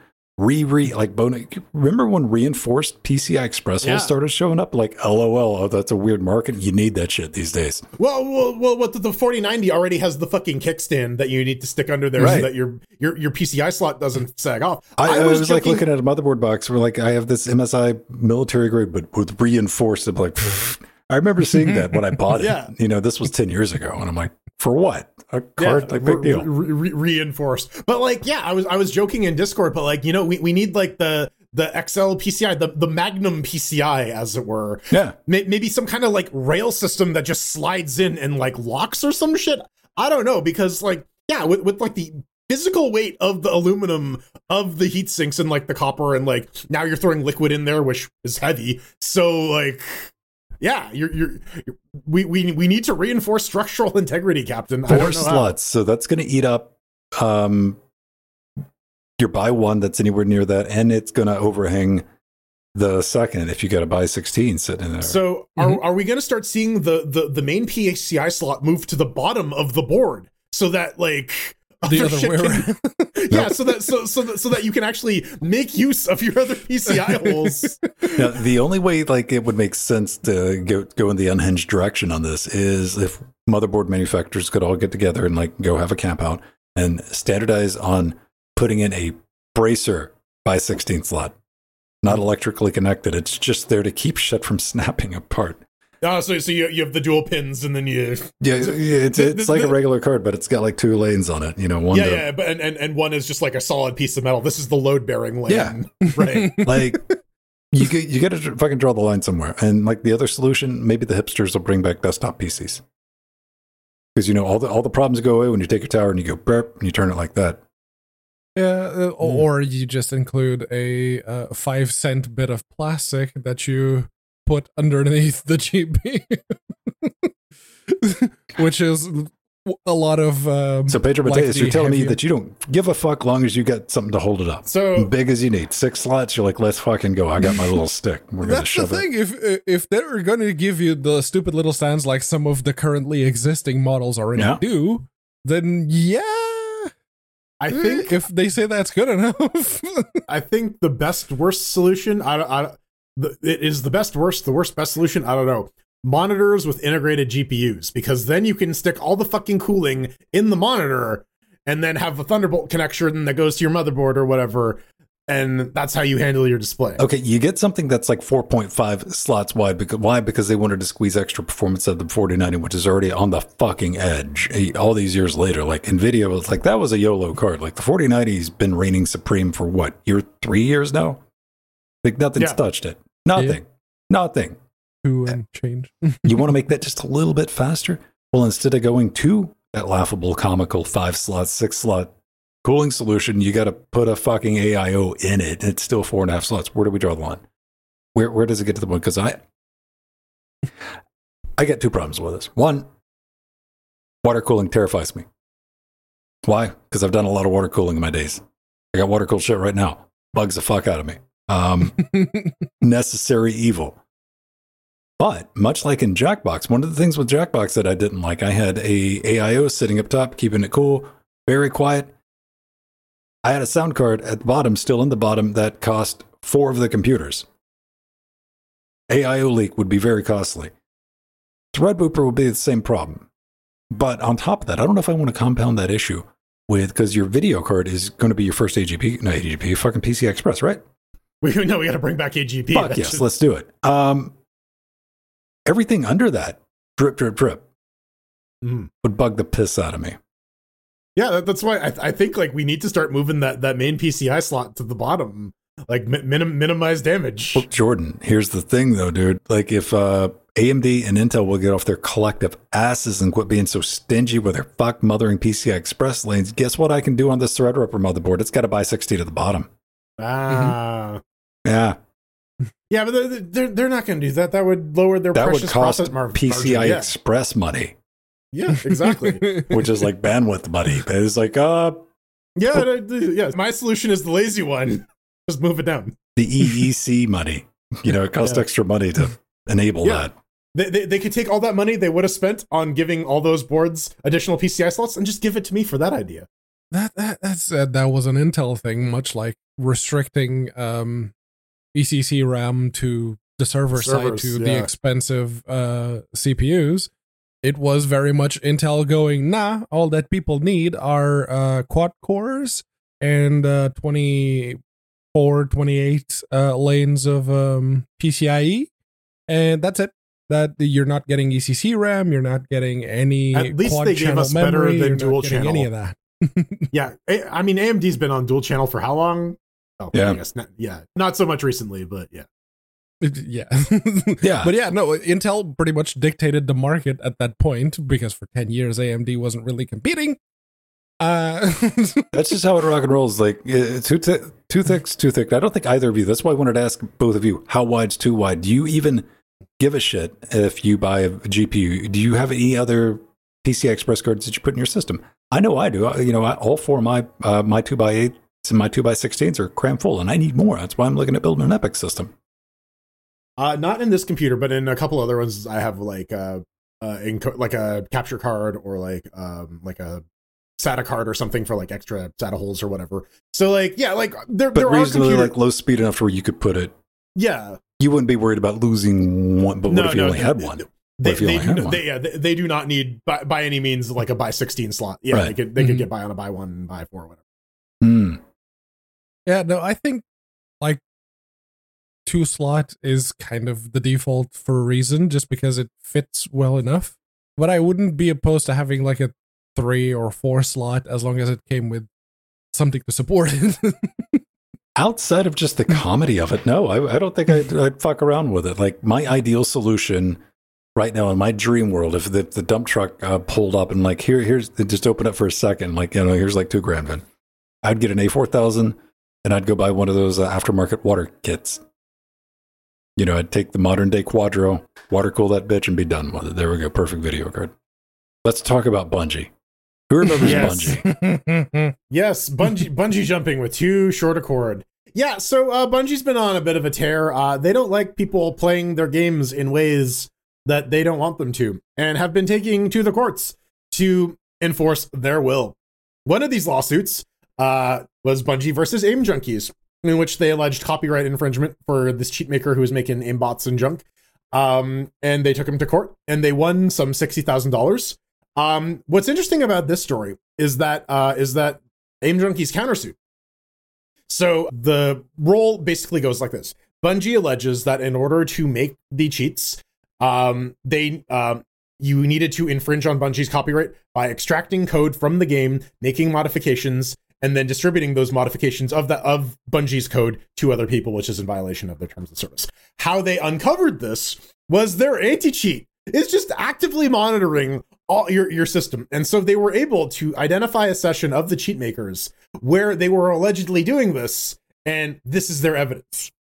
remember when reinforced PCI Express holes started showing up? Like, LOL, that's a weird market. You need that shit these days. Well, what the 4090 already has the fucking kickstand that you need to stick under there, so that your PCI slot doesn't sag off. I was like looking at a motherboard box where like I have this MSI military grade, but with reinforced. I'm like, I remember seeing that when I bought it. Yeah. This was 10 years ago, and I'm like, for what? A card, like big deal. Reinforced. But like, yeah, I was joking in Discord, but like, we need like the XL PCI, the Magnum PCI, as it were. Yeah. Maybe some kind of like rail system that just slides in and like locks or some shit. I don't know, because like, yeah, with like the physical weight of the aluminum of the heat sinks and like the copper, and like now you're throwing liquid in there, which is heavy. So like, yeah, we need to reinforce structural integrity, Captain. 4 slots, so that's going to eat up your buy one that's anywhere near that, and it's going to overhang the second if you got a buy 16 sitting in there. So are we going to start seeing the main PCI slot move to the bottom of the board so that like the other way around? Yeah, so that you can actually make use of your other PCI holes. Now, the only way like it would make sense to go in the unhinged direction on this is if motherboard manufacturers could all get together and like go have a camp out and standardize on putting in a bracer by 16 slot, not electrically connected. It's just there to keep shit from snapping apart. So you have the dual pins, and then it's like a regular card, but it's got like 2 lanes on it. You know, one. Yeah, but and one is just like a solid piece of metal. This is the load bearing lane. Yeah, right. Like you got to fucking draw the line somewhere. And like the other solution, maybe the hipsters will bring back desktop PCs, because you know all the problems go away when you take your tower and you go burp and you turn it like that. Yeah, or you just include a 5-cent bit of plastic that you put underneath the GP, which is a lot of. So Pedro Mateus, you're telling me that you don't give a fuck long as you got something to hold it up. So big as you need, 6 slots. You're like, let's fucking go. I got my little stick. We're gonna shove the thing. If they're going to give you the stupid little stands like some of the currently existing models already do, then yeah. I think if they say that's good enough, I think the best worst solution. It is the best worst, the worst best solution. I don't know. Monitors with integrated GPUs, because then you can stick all the fucking cooling in the monitor, and then have a Thunderbolt connection that goes to your motherboard or whatever, and that's how you handle your display. Okay, you get something that's like 4.5 slots wide. Because they wanted to squeeze extra performance out of the 4090, which is already on the fucking edge. All these years later, like Nvidia was like, that was a YOLO card. Like the 4090's been reigning supreme for what, 3 years now? Like nothing's touched it. Nothing. 2 and change. You want to make that just a little bit faster? Well, instead of going to that laughable, comical 5 slot, 6 slot cooling solution, you got to put a fucking AIO in it. It's still 4.5 slots. Where do we draw the line? Where does it get to the point? Because I get 2 problems with this. One, water cooling terrifies me. Why? Because I've done a lot of water cooling in my days. I got water cooled shit right now. Bugs the fuck out of me. Necessary evil. But much like in Jackbox, one of the things with Jackbox that I didn't like, I had a AIO sitting up top, keeping it cool, very quiet. I had a sound card at the bottom, still in the bottom, that cost 4 of the computers. AIO leak would be very costly. Threadbooper would be the same problem. But on top of that, I don't know if I want to compound that issue with, because your video card is going to be your first fucking PCI Express, right? We got to bring back AGP. Fuck yes, let's do it. Everything under that, drip, would bug the piss out of me. Yeah, that's why I think like we need to start moving that main PCI slot to the bottom, like minimize damage. Well, Jordan, here's the thing though, dude. Like if AMD and Intel will get off their collective asses and quit being so stingy with their fuck mothering PCI Express lanes, guess what I can do on this Threadripper motherboard? It's got a buy 60 to the bottom. Yeah. Yeah, but they're not going to do that. That would lower their precious process margin. PCI Express money. Yeah, exactly. Which is like bandwidth money. It's like, yeah. My solution is the lazy one. Just move it down. The EEC money. You know, it costs extra money to enable that. They could take all that money they would have spent on giving all those boards additional PCI slots and just give it to me for that idea. That was an Intel thing, much like restricting ECC RAM to the server side to the expensive CPUs. It was very much Intel going, nah, all that people need are quad cores and 24, 28 lanes of PCIe, and that's it. That you're not getting ECC RAM, you're not getting any at least quad they gave us memory, better than dual channel. Any of that. Yeah, I mean AMD's been on dual channel for how long? Oh, yeah, I guess not so much recently, but yeah. Yeah. But yeah, no, Intel pretty much dictated the market at that point because for 10 years AMD wasn't really competing. That's just how it rock and rolls. Like too thick's too thick. I don't think either of you. That's why I wanted to ask both of you: how wide's too wide? Do you even give a shit if you buy a GPU? Do you have any other PCI Express cards that you put in your system? I know I do. All four of my 2x8s and my 2x16s are cram full, and I need more. That's why I'm looking at building an Epic system. Not in this computer, but in a couple other ones, I have like a capture card or like a SATA card or something for like extra SATA holes or whatever. So like, yeah, like there are reasonably like low speed enough to where you could put it. Yeah, you wouldn't be worried about losing one. But what if you only had one? They do not need by any means like a by 16 slot. Yeah, right. They could get by on a by 1, by 4, whatever. Yeah, no, I think like 2 slot is kind of the default for a reason, just because it fits well enough. But I wouldn't be opposed to having like a 3 or 4 slot as long as it came with something to support it. Outside of just the comedy of it, no, I don't think I'd fuck around with it. Like my ideal solution right now in my dream world, if the dump truck pulled up and like here's just open it for a second, like here's like $2,000, then I'd get an A4000 and I'd go buy one of those aftermarket water kits. I'd take the modern day Quadro, water cool that bitch, and be done with it. There we go, perfect video card. Let's talk about Bungie. Who remembers Bungie? Yes, Bungie jumping with too short a cord. Yeah, so Bungie's been on a bit of a tear. They don't like people playing their games in ways that they don't want them to, and have been taking to the courts to enforce their will. One of these lawsuits was Bungie versus Aim Junkies, in which they alleged copyright infringement for this cheat maker who was making aimbots and junk. And they took him to court, and they won some $60,000. What's interesting about this story is that Aim Junkies countersued. So the role basically goes like this. Bungie alleges that in order to make the cheats, you needed to infringe on Bungie's copyright by extracting code from the game, making modifications, and then distributing those modifications of Bungie's code to other people, which is in violation of their terms of service. How they uncovered this was their anti-cheat is just actively monitoring all your system. And so they were able to identify a session of the cheat makers where they were allegedly doing this, and this is their evidence.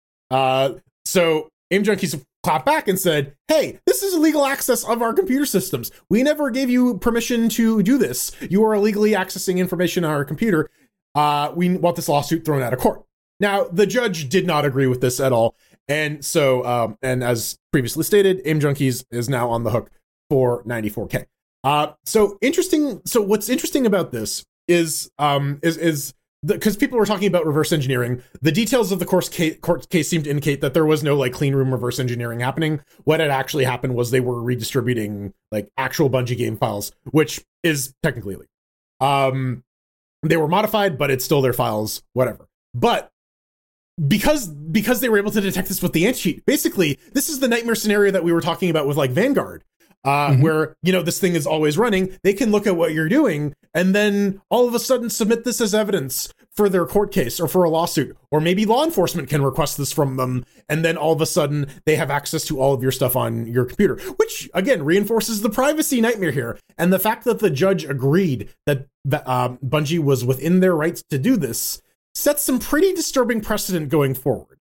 So Aim Junkies clapped back and said, hey, this is illegal access of our computer systems. We never gave you permission to do this. You are illegally accessing information on our computer. We want this lawsuit thrown out of court. Now, the judge did not agree with this at all. And so, and as previously stated, Aim Junkies is now on the hook for $94K. So what's interesting about this is because people were talking about reverse engineering, the details of the court case seem to indicate that there was no like clean room reverse engineering happening. What had actually happened was they were redistributing like actual Bungie game files, which is technically illegal. They were modified, but it's still their files, whatever. But because they were able to detect this with the anti-cheat, basically, this is the nightmare scenario that we were talking about with like Vanguard, where, this thing is always running. They can look at what you're doing and then all of a sudden submit this as evidence for their court case or for a lawsuit, or maybe law enforcement can request this from them. And then all of a sudden they have access to all of your stuff on your computer, which again reinforces the privacy nightmare here. And the fact that the judge agreed that Bungie was within their rights to do this sets some pretty disturbing precedent going forward.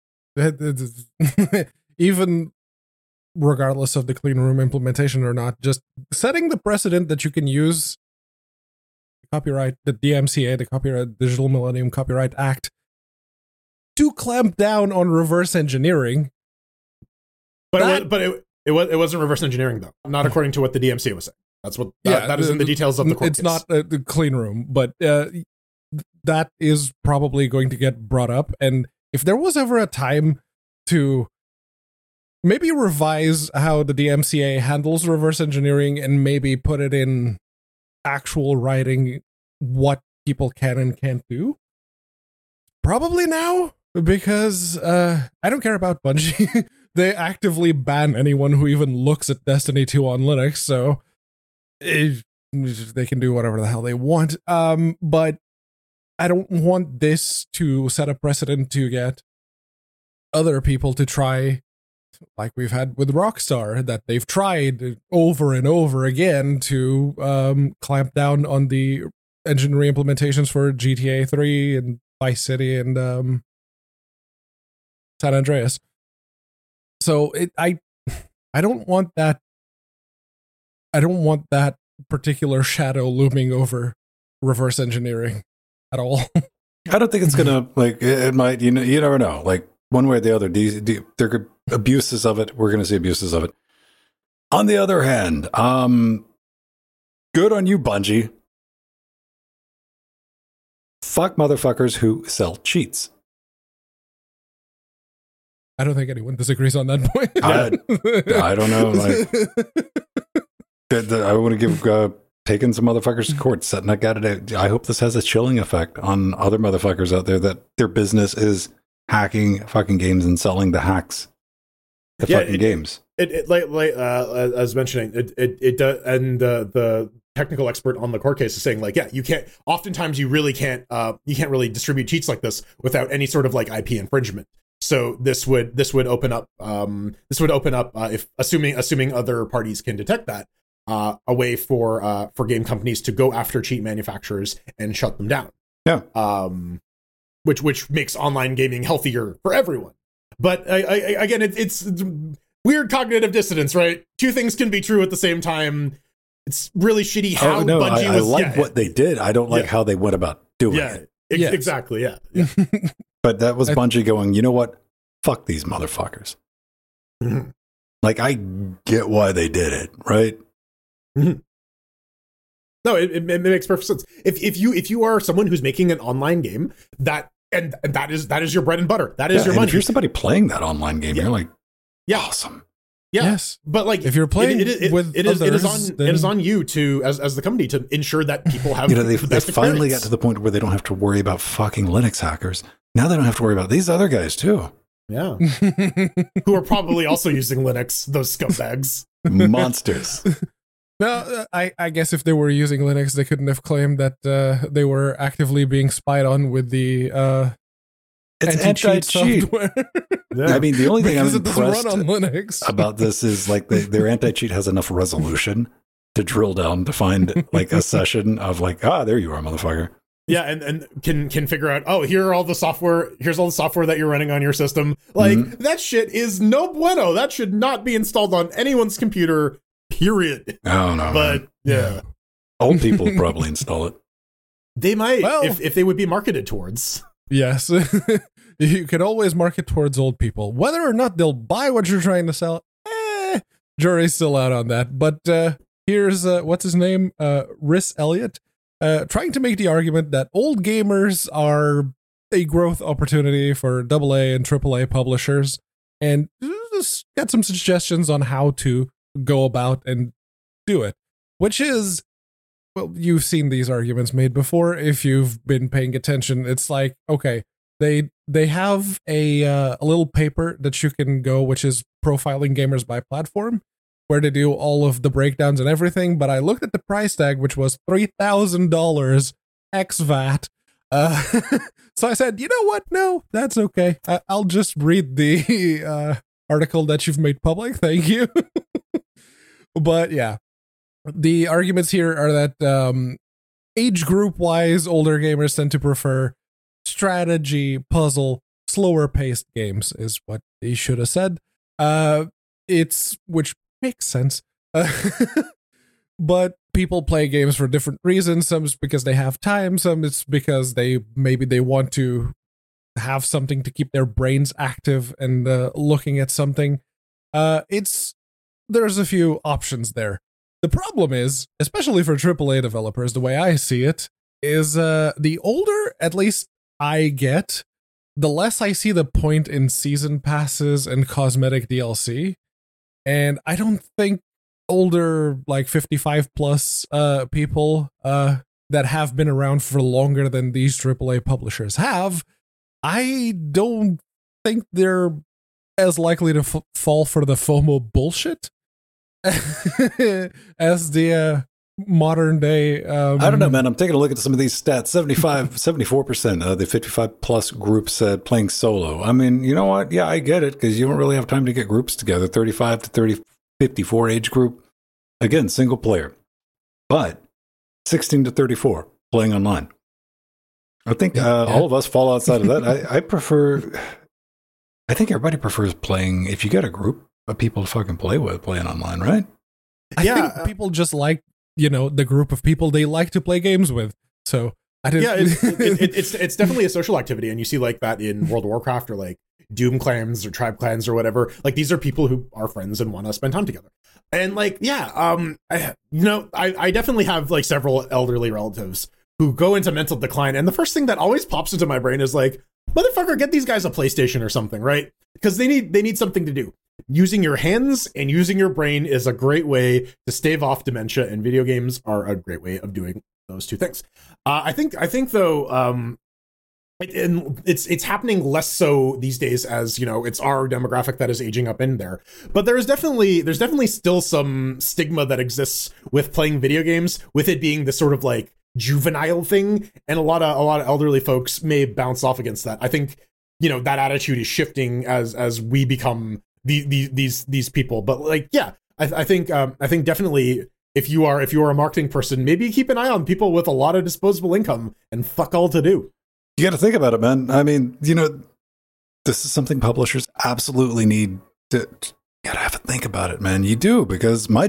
Even regardless of the clean room implementation or not, just setting the precedent that you can use copyright, the DMCA, the Copyright Digital Millennium Copyright Act, to clamp down on reverse engineering. But it wasn't reverse engineering though, not according to what the DMCA was saying. That's what that is in the details of the court It's case. Not the clean room, but that is probably going to get brought up. And if there was ever a time to maybe revise how the DMCA handles reverse engineering and maybe put it in actual writing what people can and can't do, probably now, because I don't care about Bungie. They actively ban anyone who even looks at Destiny 2 on Linux, so they can do whatever the hell they want. But I don't want this to set a precedent to get other people to try, like we've had with Rockstar, that they've tried over and over again to clamp down on the engine reimplementations for GTA 3 and Vice City and San Andreas. So I don't want that. I don't want that particular shadow looming over reverse engineering at all. I don't think it's gonna like it might. You never know. Like one way or the other, there could abuses of it. We're gonna see abuses of it. On the other hand, good on you, Bungie. Fuck motherfuckers who sell cheats. I don't think anyone disagrees on that point. I don't know. Like, I want to give taking some motherfuckers to court, setting that guy today. I hope this has a chilling effect on other motherfuckers out there that their business is hacking fucking games and selling the hacks to fucking games. As mentioning, it does, and the technical expert on the court case is saying, like, yeah, you can't. Oftentimes, you can't really distribute cheats like this without any sort of like IP infringement. So this would open up if assuming other parties can detect that, a way for game companies to go after cheat manufacturers and shut them down. Yeah. Which makes online gaming healthier for everyone. But again, it's weird cognitive dissonance, right? Two things can be true at the same time. It's really shitty how Bungie I like what they did. I don't like how they went about doing it. Exactly. Yeah. But that was Bungie going, you know what? Fuck these motherfuckers. Mm-hmm. Like, I get why they did it, right? Mm-hmm. No, it makes perfect sense. If you are someone who's making an online game that is your bread and butter, that is your money. If you're somebody playing that online game, you're like, awesome. Yeah. Yes, but like if you're playing it is on you to as the company to ensure that people have. They finally got to the point where they don't have to worry about fucking Linux hackers. Now they don't have to worry about these other guys too. Yeah, who are probably also using Linux. Those scumbags, monsters. No, I guess if they were using Linux, they couldn't have claimed that they were actively being spied on with the it's anti-cheat software. I mean, the only thing I'm impressed run on Linux about this is like their anti-cheat has enough resolution to drill down to find like a session of like, there you are, motherfucker. Yeah, and can figure out, here's all the software that you're running on your system. Like, that shit is no bueno. That should not be installed on anyone's computer, period. Oh no. But yeah. Old people probably install it. They might, if they would be marketed towards. Yes. You can always market towards old people. Whether or not they'll buy what you're trying to sell, jury's still out on that. But here's, what's his name? Rhys Elliott, trying to make the argument that old gamers are a growth opportunity for AA and AAA publishers, and just got some suggestions on how to go about and do it, which is, well, you've seen these arguments made before. If you've been paying attention, it's like, okay, they have a little paper that you can go, which is profiling gamers by platform, where they do all of the breakdowns and everything. But I looked at the price tag, which was $3,000 ex VAT. So I said, you know what? No, that's okay. I'll just read the article that you've made public. Thank you. But yeah, the arguments here are that age group wise, older gamers tend to prefer strategy, puzzle, slower paced games is what they should have said. Which makes sense. But people play games for different reasons. Some is because they have time, some it's because they want to have something to keep their brains active and looking at something. There's a few options there. The problem is, especially for AAA developers, the way I see it, is the older, at least I get, the less I see the point in season passes and cosmetic DLC. And I don't think older, like 55 plus people that have been around for longer than these AAA publishers have, I don't think they're as likely to fall for the FOMO bullshit as the modern day. I don't know, man. I'm taking a look at some of these stats. 74% of the 55 plus groups said playing solo. I mean, you know what? Yeah, I get it, because you don't really have time to get groups together. 35 to 54 age group. Again, single player. But 16 to 34, playing online. I think all of us fall outside of that. I think everybody prefers playing, if you get a group of people to fucking play with, playing online, right? I think people just like, the group of people they like to play games with. So I didn't. Yeah, it's definitely a social activity, and you see like that in World of Warcraft or like Doom clans or tribe clans or whatever. Like these are people who are friends and want to spend time together. And like, I definitely have like several elderly relatives who go into mental decline, and the first thing that always pops into my brain is like, motherfucker, get these guys a PlayStation or something, right? Because they need something to do. Using your hands and using your brain is a great way to stave off dementia, and video games are a great way of doing those two things. I think though, it's happening less so these days, as it's our demographic that is aging up in there. But there's definitely still some stigma that exists with playing video games, with it being this sort of like juvenile thing, and a lot of elderly folks may bounce off against that. I think that attitude is shifting as we become these people. But like, yeah, I think definitely if you are a marketing person, maybe keep an eye on people with a lot of disposable income and fuck all to do. You got to think about it, man. I mean, this is something publishers absolutely need to. You got to have to think about it, man. You do, because my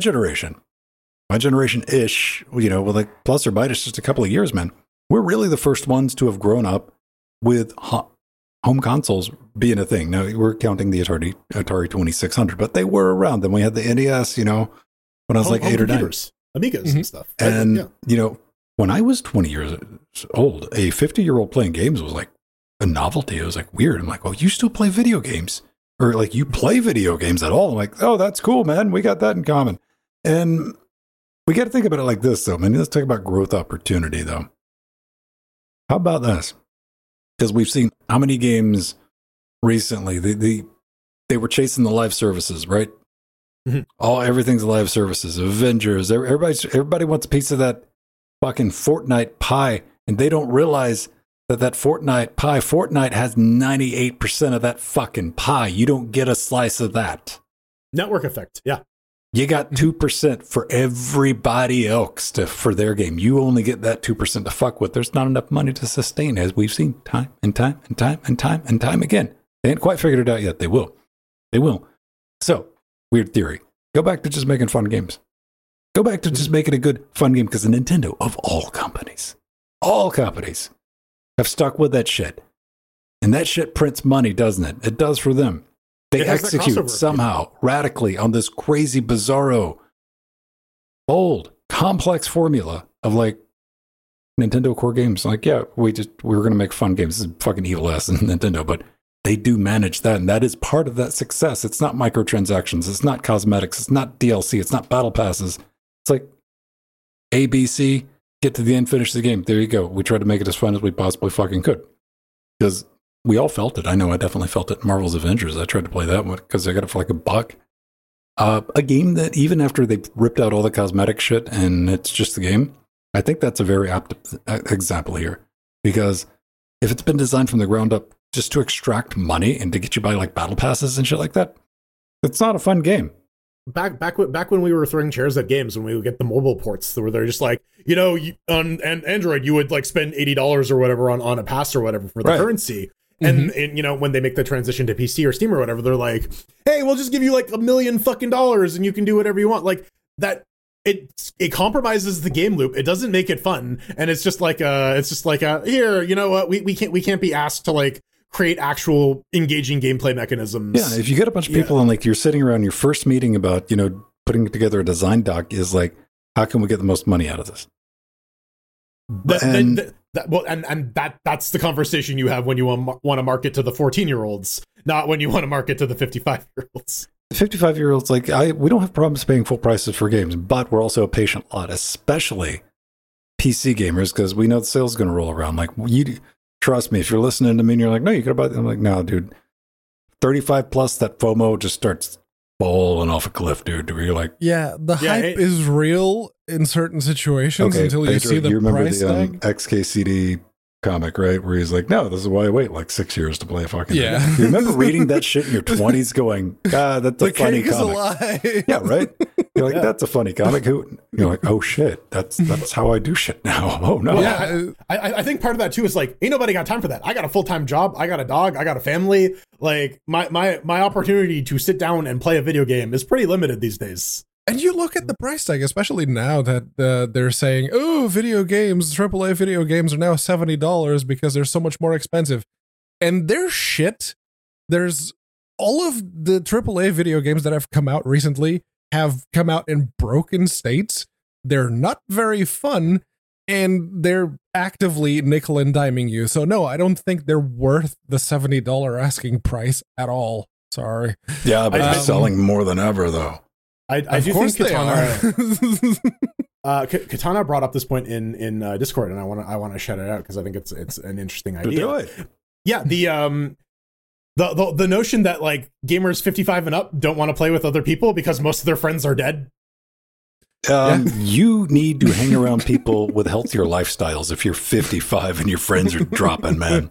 generation-ish, with like plus or minus just a couple of years, man, we're really the first ones to have grown up with home consoles being a thing. Now, we're counting the Atari 2600, but they were around. Then we had the NES, when I was like 8 or 9. Amigas and stuff. And, when I was 20 years old, a 50-year-old playing games was like a novelty. It was like weird. I'm like, oh, you still play video games? Or like, you play video games at all? I'm like, oh, that's cool, man. We got that in common. And we got to think about it like this, though, man. Let's talk about growth opportunity, though. How about this? Because we've seen how many games recently, they were chasing the live services, right? Mm-hmm. Everything's live services. Avengers, everybody wants a piece of that fucking Fortnite pie, and they don't realize that Fortnite has 98% of that fucking pie. You don't get a slice of that. Network effect, yeah. You got 2% for everybody else for their game. You only get that 2% to fuck with. There's not enough money to sustain, as we've seen time and time and time and time and time again. They ain't quite figured it out yet. They will. So, weird theory. Go back to just making fun games. Go back to just making a good, fun game, because Nintendo, of all companies, have stuck with that shit. And that shit prints money, doesn't it? It does for them. They execute somehow radically on this crazy, bizarro, bold, complex formula of like Nintendo core games. Like, yeah, we were going to make fun games. This is fucking evil ass Nintendo, but they do manage that, and that is part of that success. It's not microtransactions. It's not cosmetics. It's not DLC. It's not battle passes. It's like ABC, get to the end, finish the game. There you go. We tried to make it as fun as we possibly fucking could. Because we all felt it. I know I definitely felt it. Marvel's Avengers. I tried to play that one because I got it for like $1. A game that even after they ripped out all the cosmetic shit and it's just the game, I think that's a very apt example here. Because if it's been designed from the ground up just to extract money and to get you by like battle passes and shit like that, it's not a fun game. Back when we were throwing chairs at games, when we would get the mobile ports, where they're just like, on Android, you would like spend $80 or whatever on a pass or whatever for the currency. And when they make the transition to PC or Steam or whatever, they're like, hey, we'll just give you like $1 million fucking dollars and you can do whatever you want. Like that, it compromises the game loop. It doesn't make it fun. And it's just like here, you know what? We can't be asked to like create actual engaging gameplay mechanisms. Yeah, if you get a bunch of people and like you're sitting around your first meeting about, putting together a design doc is like, how can we get the most money out of this? That's the conversation you have when you want to market to the 14-year-olds, not when you want to market to the 55-year-olds. The 55-year-olds, like we don't have problems paying full prices for games, but we're also a patient lot, especially PC gamers, because we know the sales is going to roll around. Like trust me, if you're listening to me and you're like, no, you could buy them. I'm like, no, dude, 35 plus, that FOMO just starts falling off a cliff, dude. Where you're like, the hype is real in certain situations until Pedro, you see the price tag. XKCD comic, right? Where he's like, no, this is why I wait like 6 years to play a fucking game. Yeah. You remember reading that shit in your 20s going, that's a funny comic. Is a lie. Yeah, right? You're like, that's a funny comic. You're like, oh shit, that's how I do shit now. Oh no. Yeah, I think part of that too is like, ain't nobody got time for that. I got a full-time job, I got a dog, I got a family. Like my opportunity to sit down and play a video game is pretty limited these days. And you look at the price tag, especially now that they're saying, oh, video games, AAA video games are now $70 because they're so much more expensive. And they're shit. There's all of the AAA video games that have come out recently have come out in broken states. They're not very fun, and they're actively nickel and diming you. So no, I don't think they're worth the $70 asking price at all. Sorry. Yeah, but they're selling more than ever, though. I do think Katana, Katana brought up this point in Discord, and I want to shout it out because I think it's an interesting idea. Do it. Yeah, the notion that like gamers 55 and up don't want to play with other people because most of their friends are dead. You need to hang around people with healthier lifestyles if you're 55 and your friends are dropping, man.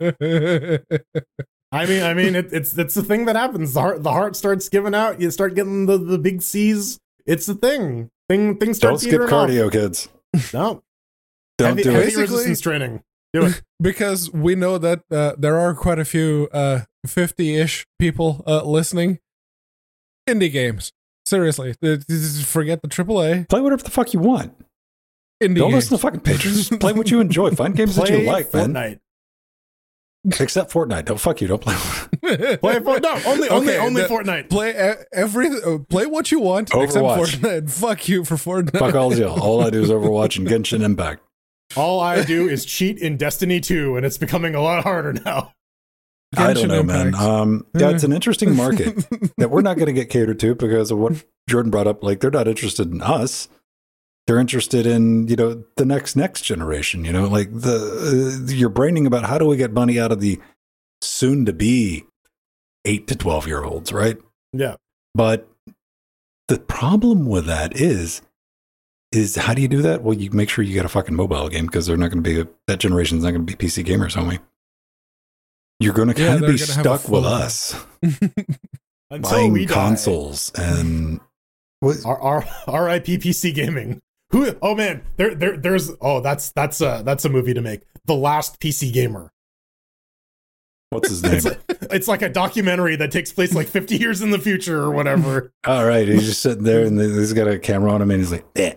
I mean, it's the thing that happens. The heart starts giving out. You start getting the big C's. It's the thing. Things start. Don't skip cardio, off. Kids. No, don't do heavy it. resistance training. Do it because we know that there are quite a few 50-ish people listening. Indie games, seriously, forget the AAA. Play whatever the fuck you want. Indie don't games. listen to fucking patrons. Play what you enjoy. Find games that you like, Fortnite. man. Except Fortnite. Don't fuck you. Don't play. Play Fortnite. No, only Fortnite. Play what you want. Overwatch. Except Fortnite. Fuck you for Fortnite. Fuck all y'all. All I do is Overwatch and Genshin Impact. All I do is cheat in Destiny 2, and it's becoming a lot harder now. I don't know, man. Yeah, it's an interesting market that we're not going to get catered to because of what Jordan brought up. Like, they're not interested in us. They're interested in, the next generation, like you're braining about how do we get money out of the soon to be 8 to 12 year olds, right? Yeah. But the problem with that is how do you do that? Well, you make sure you get a fucking mobile game because they're not going to be, that generation's not going to be PC gamers, homie. You're going to kind of be stuck with us until we die. Consoles and RIP PC gaming. Who? Oh man, there's that's a movie to make. The Last PC Gamer. What's his name? It's like a documentary that takes place like 50 years in the future or whatever. All right, he's just sitting there and he's got a camera on him and he's like, eh.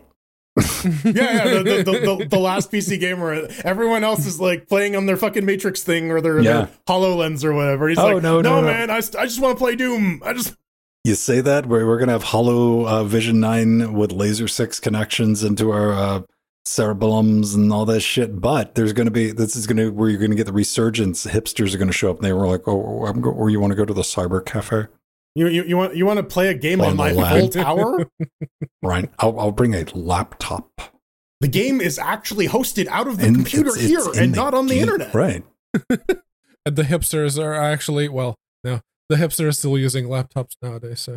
The Last PC Gamer. Everyone else is like playing on their fucking Matrix thing or their HoloLens or whatever. He's like, no, man, I just want to play Doom. You say that we're going to have Holo Vision 9 with Laser 6 connections into our cerebellums and all that shit. But this is going to where you're going to get the resurgence. Hipsters are going to show up and they were like, or you want to go to the cyber cafe? You want to play a game on my full tower? Right. I'll bring a laptop. The game is actually hosted out of the computer here and not on the internet. Right. And the hipsters are actually, no. The hipsters are still using laptops nowadays. So.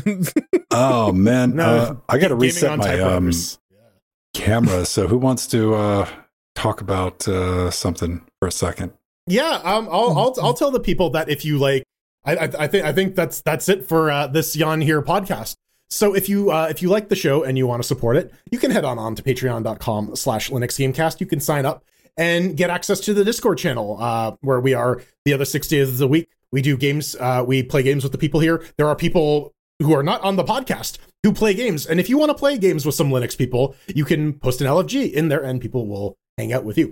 Oh man, I got to reset my camera. So who wants to talk about something for a second? Yeah, I'll tell the people that if you like, I think that's it for this Jan here podcast. So if you like the show and you want to support it, you can head on to patreon.com/LinuxGamecast. You can sign up and get access to the Discord channel where we are the other 6 days of the week. We do games. We play games with the people here. There are people who are not on the podcast who play games. And if you want to play games with some Linux people, you can post an LFG in there and people will hang out with you.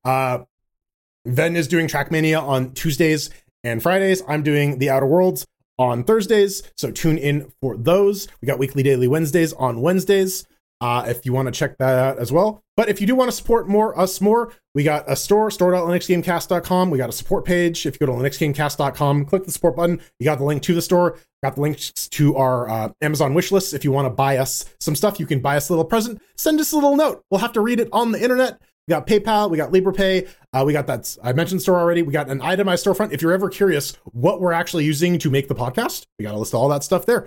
Ven is doing Trackmania on Tuesdays and Fridays. I'm doing The Outer Worlds on Thursdays. So tune in for those. We got Weekly Daily Wednesdays on Wednesdays. If you want to check that out as well. But if you do want to support us more, we got a store.linuxgamecast.com. We got a support page. If you go to linuxgamecast.com, click the support button. You got the link to the store. Got the links to our Amazon wish list. If you want to buy us some stuff, you can buy us a little present. Send us a little note. We'll have to read it on the internet. We got PayPal. We got LibrePay. We got that. I mentioned store already. We got an itemized storefront. If you're ever curious what we're actually using to make the podcast, we got a list of all that stuff there.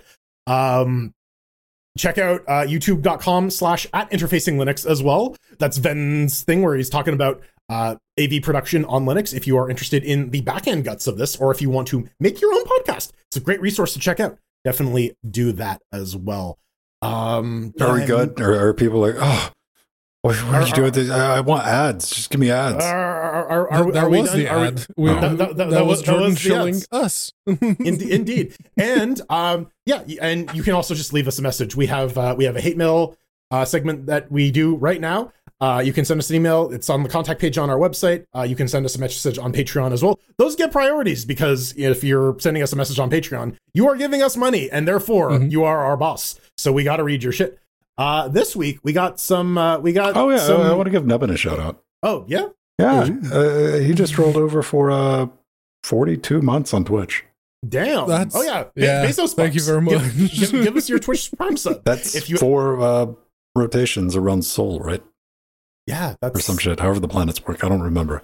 Check out youtube.com/@interfacinglinux as well. That's Ven's thing where he's talking about AV production on Linux. If you are interested in the backend guts of this, or if you want to make your own podcast, it's a great resource to check out. Definitely do that as well. Are we good? Or are people like, oh, what are you doing? This? I want ads. Just give me ads. That was the ad. That was Jordan shilling us. Indeed. And and you can also just leave us a message. We have a hate mail segment that we do right now. You can send us an email. It's on the contact page on our website. You can send us a message on Patreon as well. Those get priorities because if you're sending us a message on Patreon, you are giving us money, and therefore you are our boss. So we got to read your shit. This week we got some. I want to give Nubbin a shout out. Oh yeah, yeah. He just rolled over for 42 months on Twitch. Damn. Bezos bucks. Thank you very much. Give us your Twitch Prime sub. That's 4 rotations around Sol, right? Yeah, that's or some shit. However the planets work, I don't remember.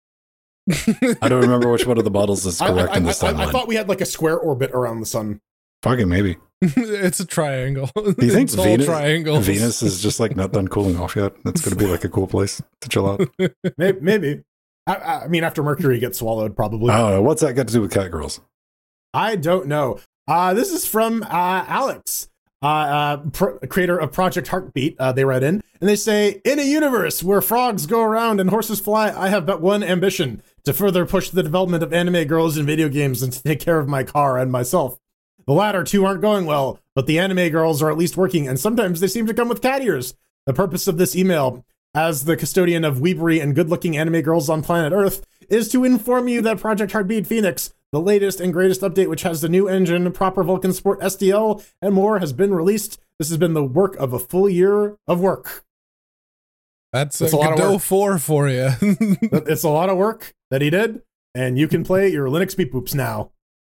I don't remember which one of the models is correct in this timeline. I thought we had like a square orbit around the sun. Fucking maybe. It's a triangle. Do you think Venus is just like not done cooling off yet? That's going to be like a cool place to chill out. Maybe. I mean, after Mercury gets swallowed, probably. I don't know. What's that got to do with cat girls? I don't know. This is from Alex. Creator of Project Heartbeat. They write in and they say, in a universe where frogs go around and horses fly, I have but one ambition: to further push the development of anime girls in video games and to take care of my car and myself. The latter two aren't going well, but the anime girls are at least working, and sometimes they seem to come with cat ears. The purpose of this email, as the custodian of weebery and good-looking anime girls on planet Earth, is to inform you that Project Heartbeat Phoenix, the latest and greatest update, which has the new engine, proper Vulkan Sport SDL, and more, has been released. This has been the work of a full year of work. That's a lot of work for you. It's a lot of work that he did, and you can play your Linux beep boops now.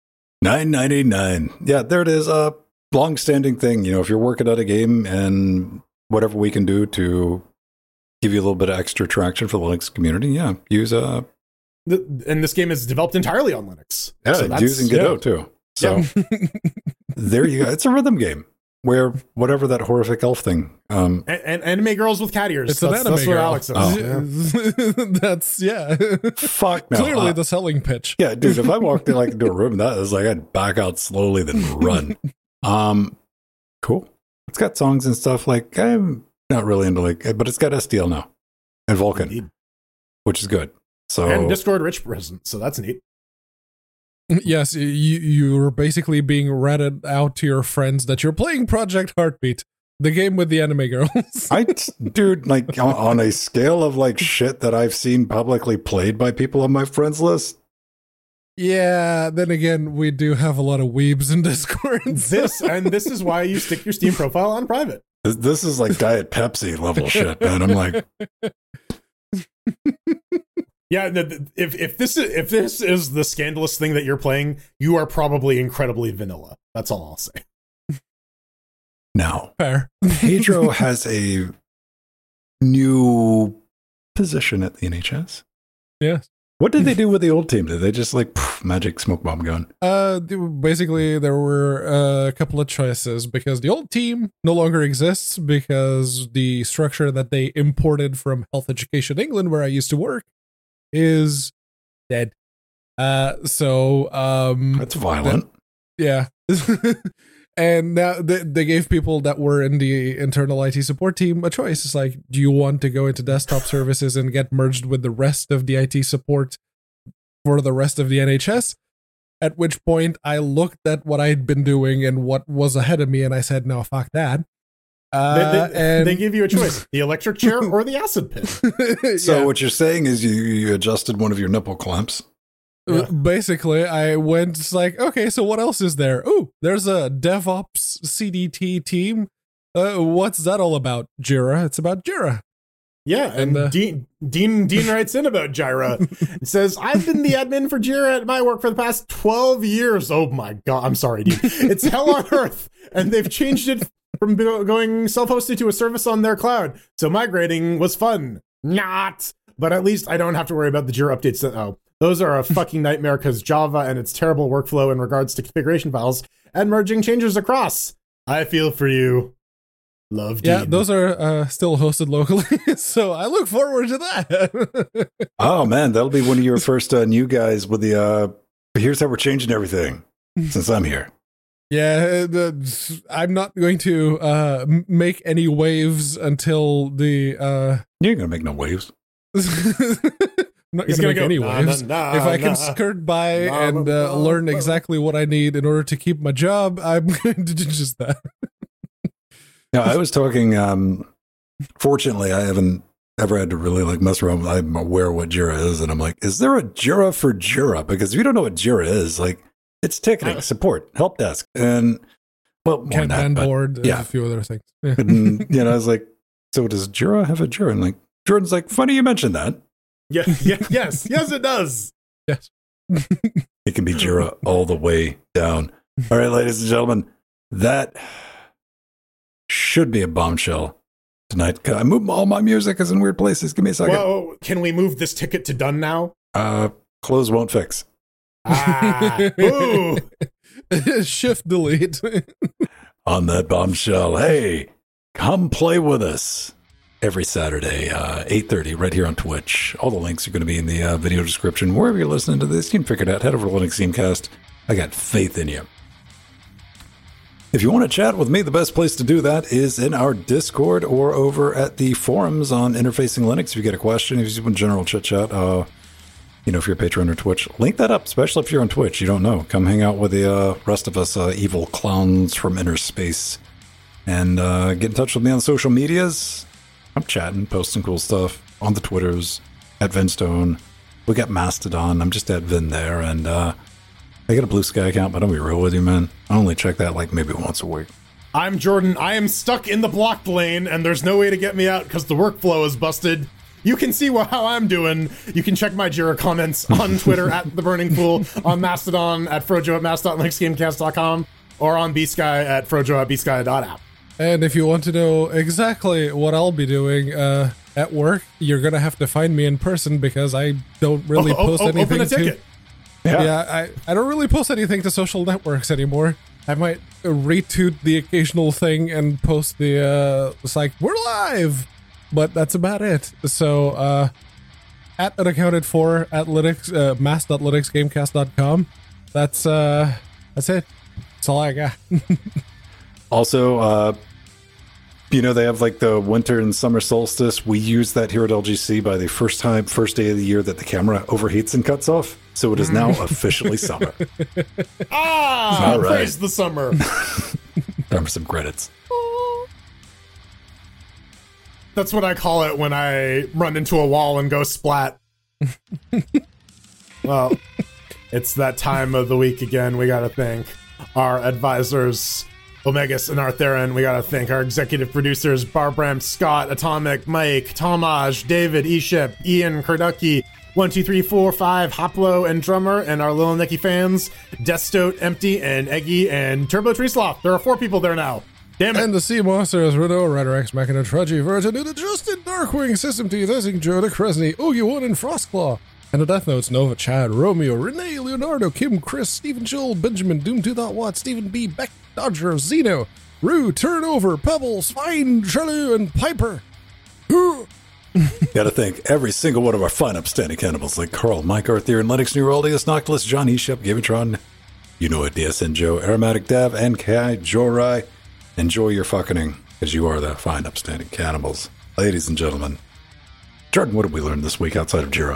$9.99. Yeah, there it is. A long-standing thing. If you're working at a game and whatever we can do to give you a little bit of extra traction for the Linux community, use and this game is developed entirely on Linux. Yeah, so using Godot too. So there you go. It's a rhythm game where whatever that horrific elf thing. And anime girls with cat ears. That's what Alex says. Oh. Yeah. Fuck no. Clearly the selling pitch. Yeah, dude, if I walked into a room, that is like I'd back out slowly then run. Cool. It's got songs and stuff. Like, I'm not really into but it's got SDL now. And Vulkan. Indeed. Which is good. So and Discord rich present, so that's neat. Yes, you're basically being ratted out to your friends that you're playing Project Heartbeat, the game with the anime girls. Dude, like on a scale of like shit that I've seen publicly played by people on my friends list. Yeah, then again, we do have a lot of weebs in Discord. This is why you stick your Steam profile on private. This is like Diet Pepsi level shit, man. I'm like, yeah. If this is the scandalous thing that you're playing, you are probably incredibly vanilla. That's all I'll say. Now, fair. Pedro has a new position at the NHS. Yes. What did they do with the old team? Did they just magic smoke bomb gun? Basically, there were a couple of choices because the old team no longer exists because the structure that they imported from Health Education England, where I used to work, is dead. That's violent. Yeah. And now they gave people that were in the internal IT support team a choice. It's like, do you want to go into desktop services and get merged with the rest of the IT support for the rest of the NHS? At which point I looked at what I'd been doing and what was ahead of me, and I said, no, fuck that. They give you a choice, the electric chair or the acid pit. So what you're saying is you adjusted one of your nipple clamps. Yeah. Basically, I went like, okay, so what else is there? Oh, there's a DevOps CDT team. What's that all about? Jira. It's about Jira. Yeah, and Dean writes in about Jira. It says, I've been the admin for Jira at my work for the past 12 years. Oh my God, I'm sorry, Dean. It's hell on earth, and they've changed it from going self-hosted to a service on their cloud. So migrating was fun. Not. But at least I don't have to worry about the Jira updates. Those are a fucking nightmare because Java and its terrible workflow in regards to configuration files and merging changes across. I feel for you. Love Dean. Yeah, those are still hosted locally, so I look forward to that. Oh man, that'll be one of your first new guys with the here's how we're changing everything since I'm here. Yeah, I'm not going to make any waves until the. You ain't gonna make no waves. I'm not going to make any waves. If I can skirt by and learn exactly what I need in order to keep my job, I'm going to do just that. Yeah, I was talking. Fortunately, I haven't ever had to really like mess around. I'm aware what Jira is, and I'm like, is there a Jira for Jira? Because if you don't know what Jira is, like, it's ticketing, support, help desk, and well, Kanban board, yeah, a few other things. Yeah. And, you know, I was like, so does Jira have a Jira? And like, Jordan's like, funny you mentioned that. Yeah, yes, it does. Yes, it can be Jira all the way down. All right, ladies and gentlemen, that should be a bombshell tonight. I move all my music is in weird places. Give me a second. Well, can we move this ticket to done now? Close won't fix. Ooh. Shift delete. On that bombshell, hey, come play with us every Saturday, 8:30, right here on Twitch. All the links are going to be in the video description. Wherever you're listening to this, you can figure it out. Head over to Linux Gamecast. I got faith in you. If you want to chat with me, the best place to do that is in our Discord or over at the forums on Interfacing Linux. If you get a question, if you just want general chit chat, you know, if you're a patron or Twitch, link that up, especially if you're on Twitch. You don't know. Come hang out with the rest of us evil clowns from inner space and get in touch with me on social medias. I'm chatting, posting cool stuff on the Twitters, at Vinstone. We got Mastodon. I'm just at Vin there. And I got a Blue Sky account, but I'll be real with you, man. I only check that like maybe once a week. I'm Jordan. I am stuck in the blocked lane, and there's no way to get me out because the workflow is busted. You can see how I'm doing. You can check my Jira comments on Twitter at The Burning Fool, on Mastodon at Frojo at mast.linuxgamecast.com, or on bsky at frojo at bsky.app. And if you want to know exactly what I'll be doing at work, you're going to have to find me in person because I don't really post anything open a ticket. Yeah, I don't really post anything to social networks anymore. I might retweet the occasional thing and post the, it's like, we're live! But that's about it. So, at unaccounted for, at Linux, mass.linuxgamecast.com. That's it. That's all I got. Also, you know, they have like the winter and summer solstice. We use that here at LGC by the first day of the year that the camera overheats and cuts off. So it is now officially summer. All right. Praise the summer. Time for some credits. That's what I call it when I run into a wall and go splat. Well, it's that time of the week again. We got to thank our advisors, Omegas and Arthurian. We got to thank our executive producers, Barbram, Scott, Atomic, Mike, Tomaj, David, Eshep, Ian, Kurducky, 1, 2, 3, 4, 5, Hoplo, and Drummer, and our Lil Nicky fans, Deathstote, Empty, and Eggy, and Turbo Treesloth. There are 4 people there now. Damn it. And the Sea Monsters, Renault, Rider X, Machina, Trudgy, Virgin, and Justin, Darkwing, System T, Thessing, Joe, the Kresny, Oogie1, and Frostclaw. And the Death Notes, Nova, Chad, Romeo, Renee, Leonardo, Kim, Chris, Stephen, Joel, Benjamin, Doom 2 Watt, Stephen B, Beck, Dodger, Zeno, Rue, Turnover, Pebbles, Fine, Trelu, and Piper. Gotta thank every single one of our fine upstanding cannibals like Carl, Mike, Arthur, Linux, Neuraldius, Noctilus, John Eshep, Gavatron, you know it, DSN Joe, Aromatic Dev, and Kai, Jorai. Enjoy your fucking, because you are the fine upstanding cannibals. Ladies and gentlemen, Jordan, what did we learn this week outside of Jira?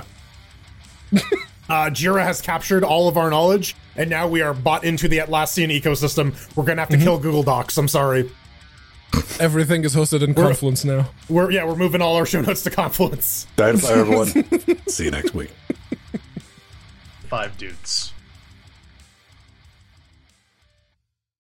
Jira has captured all of our knowledge, and now we are bought into the Atlassian ecosystem. We're gonna have to kill Google Docs. I'm sorry. Everything is hosted in Confluence now. We're moving all our show notes to Confluence. Bye, everyone. See you next week. 5 dudes.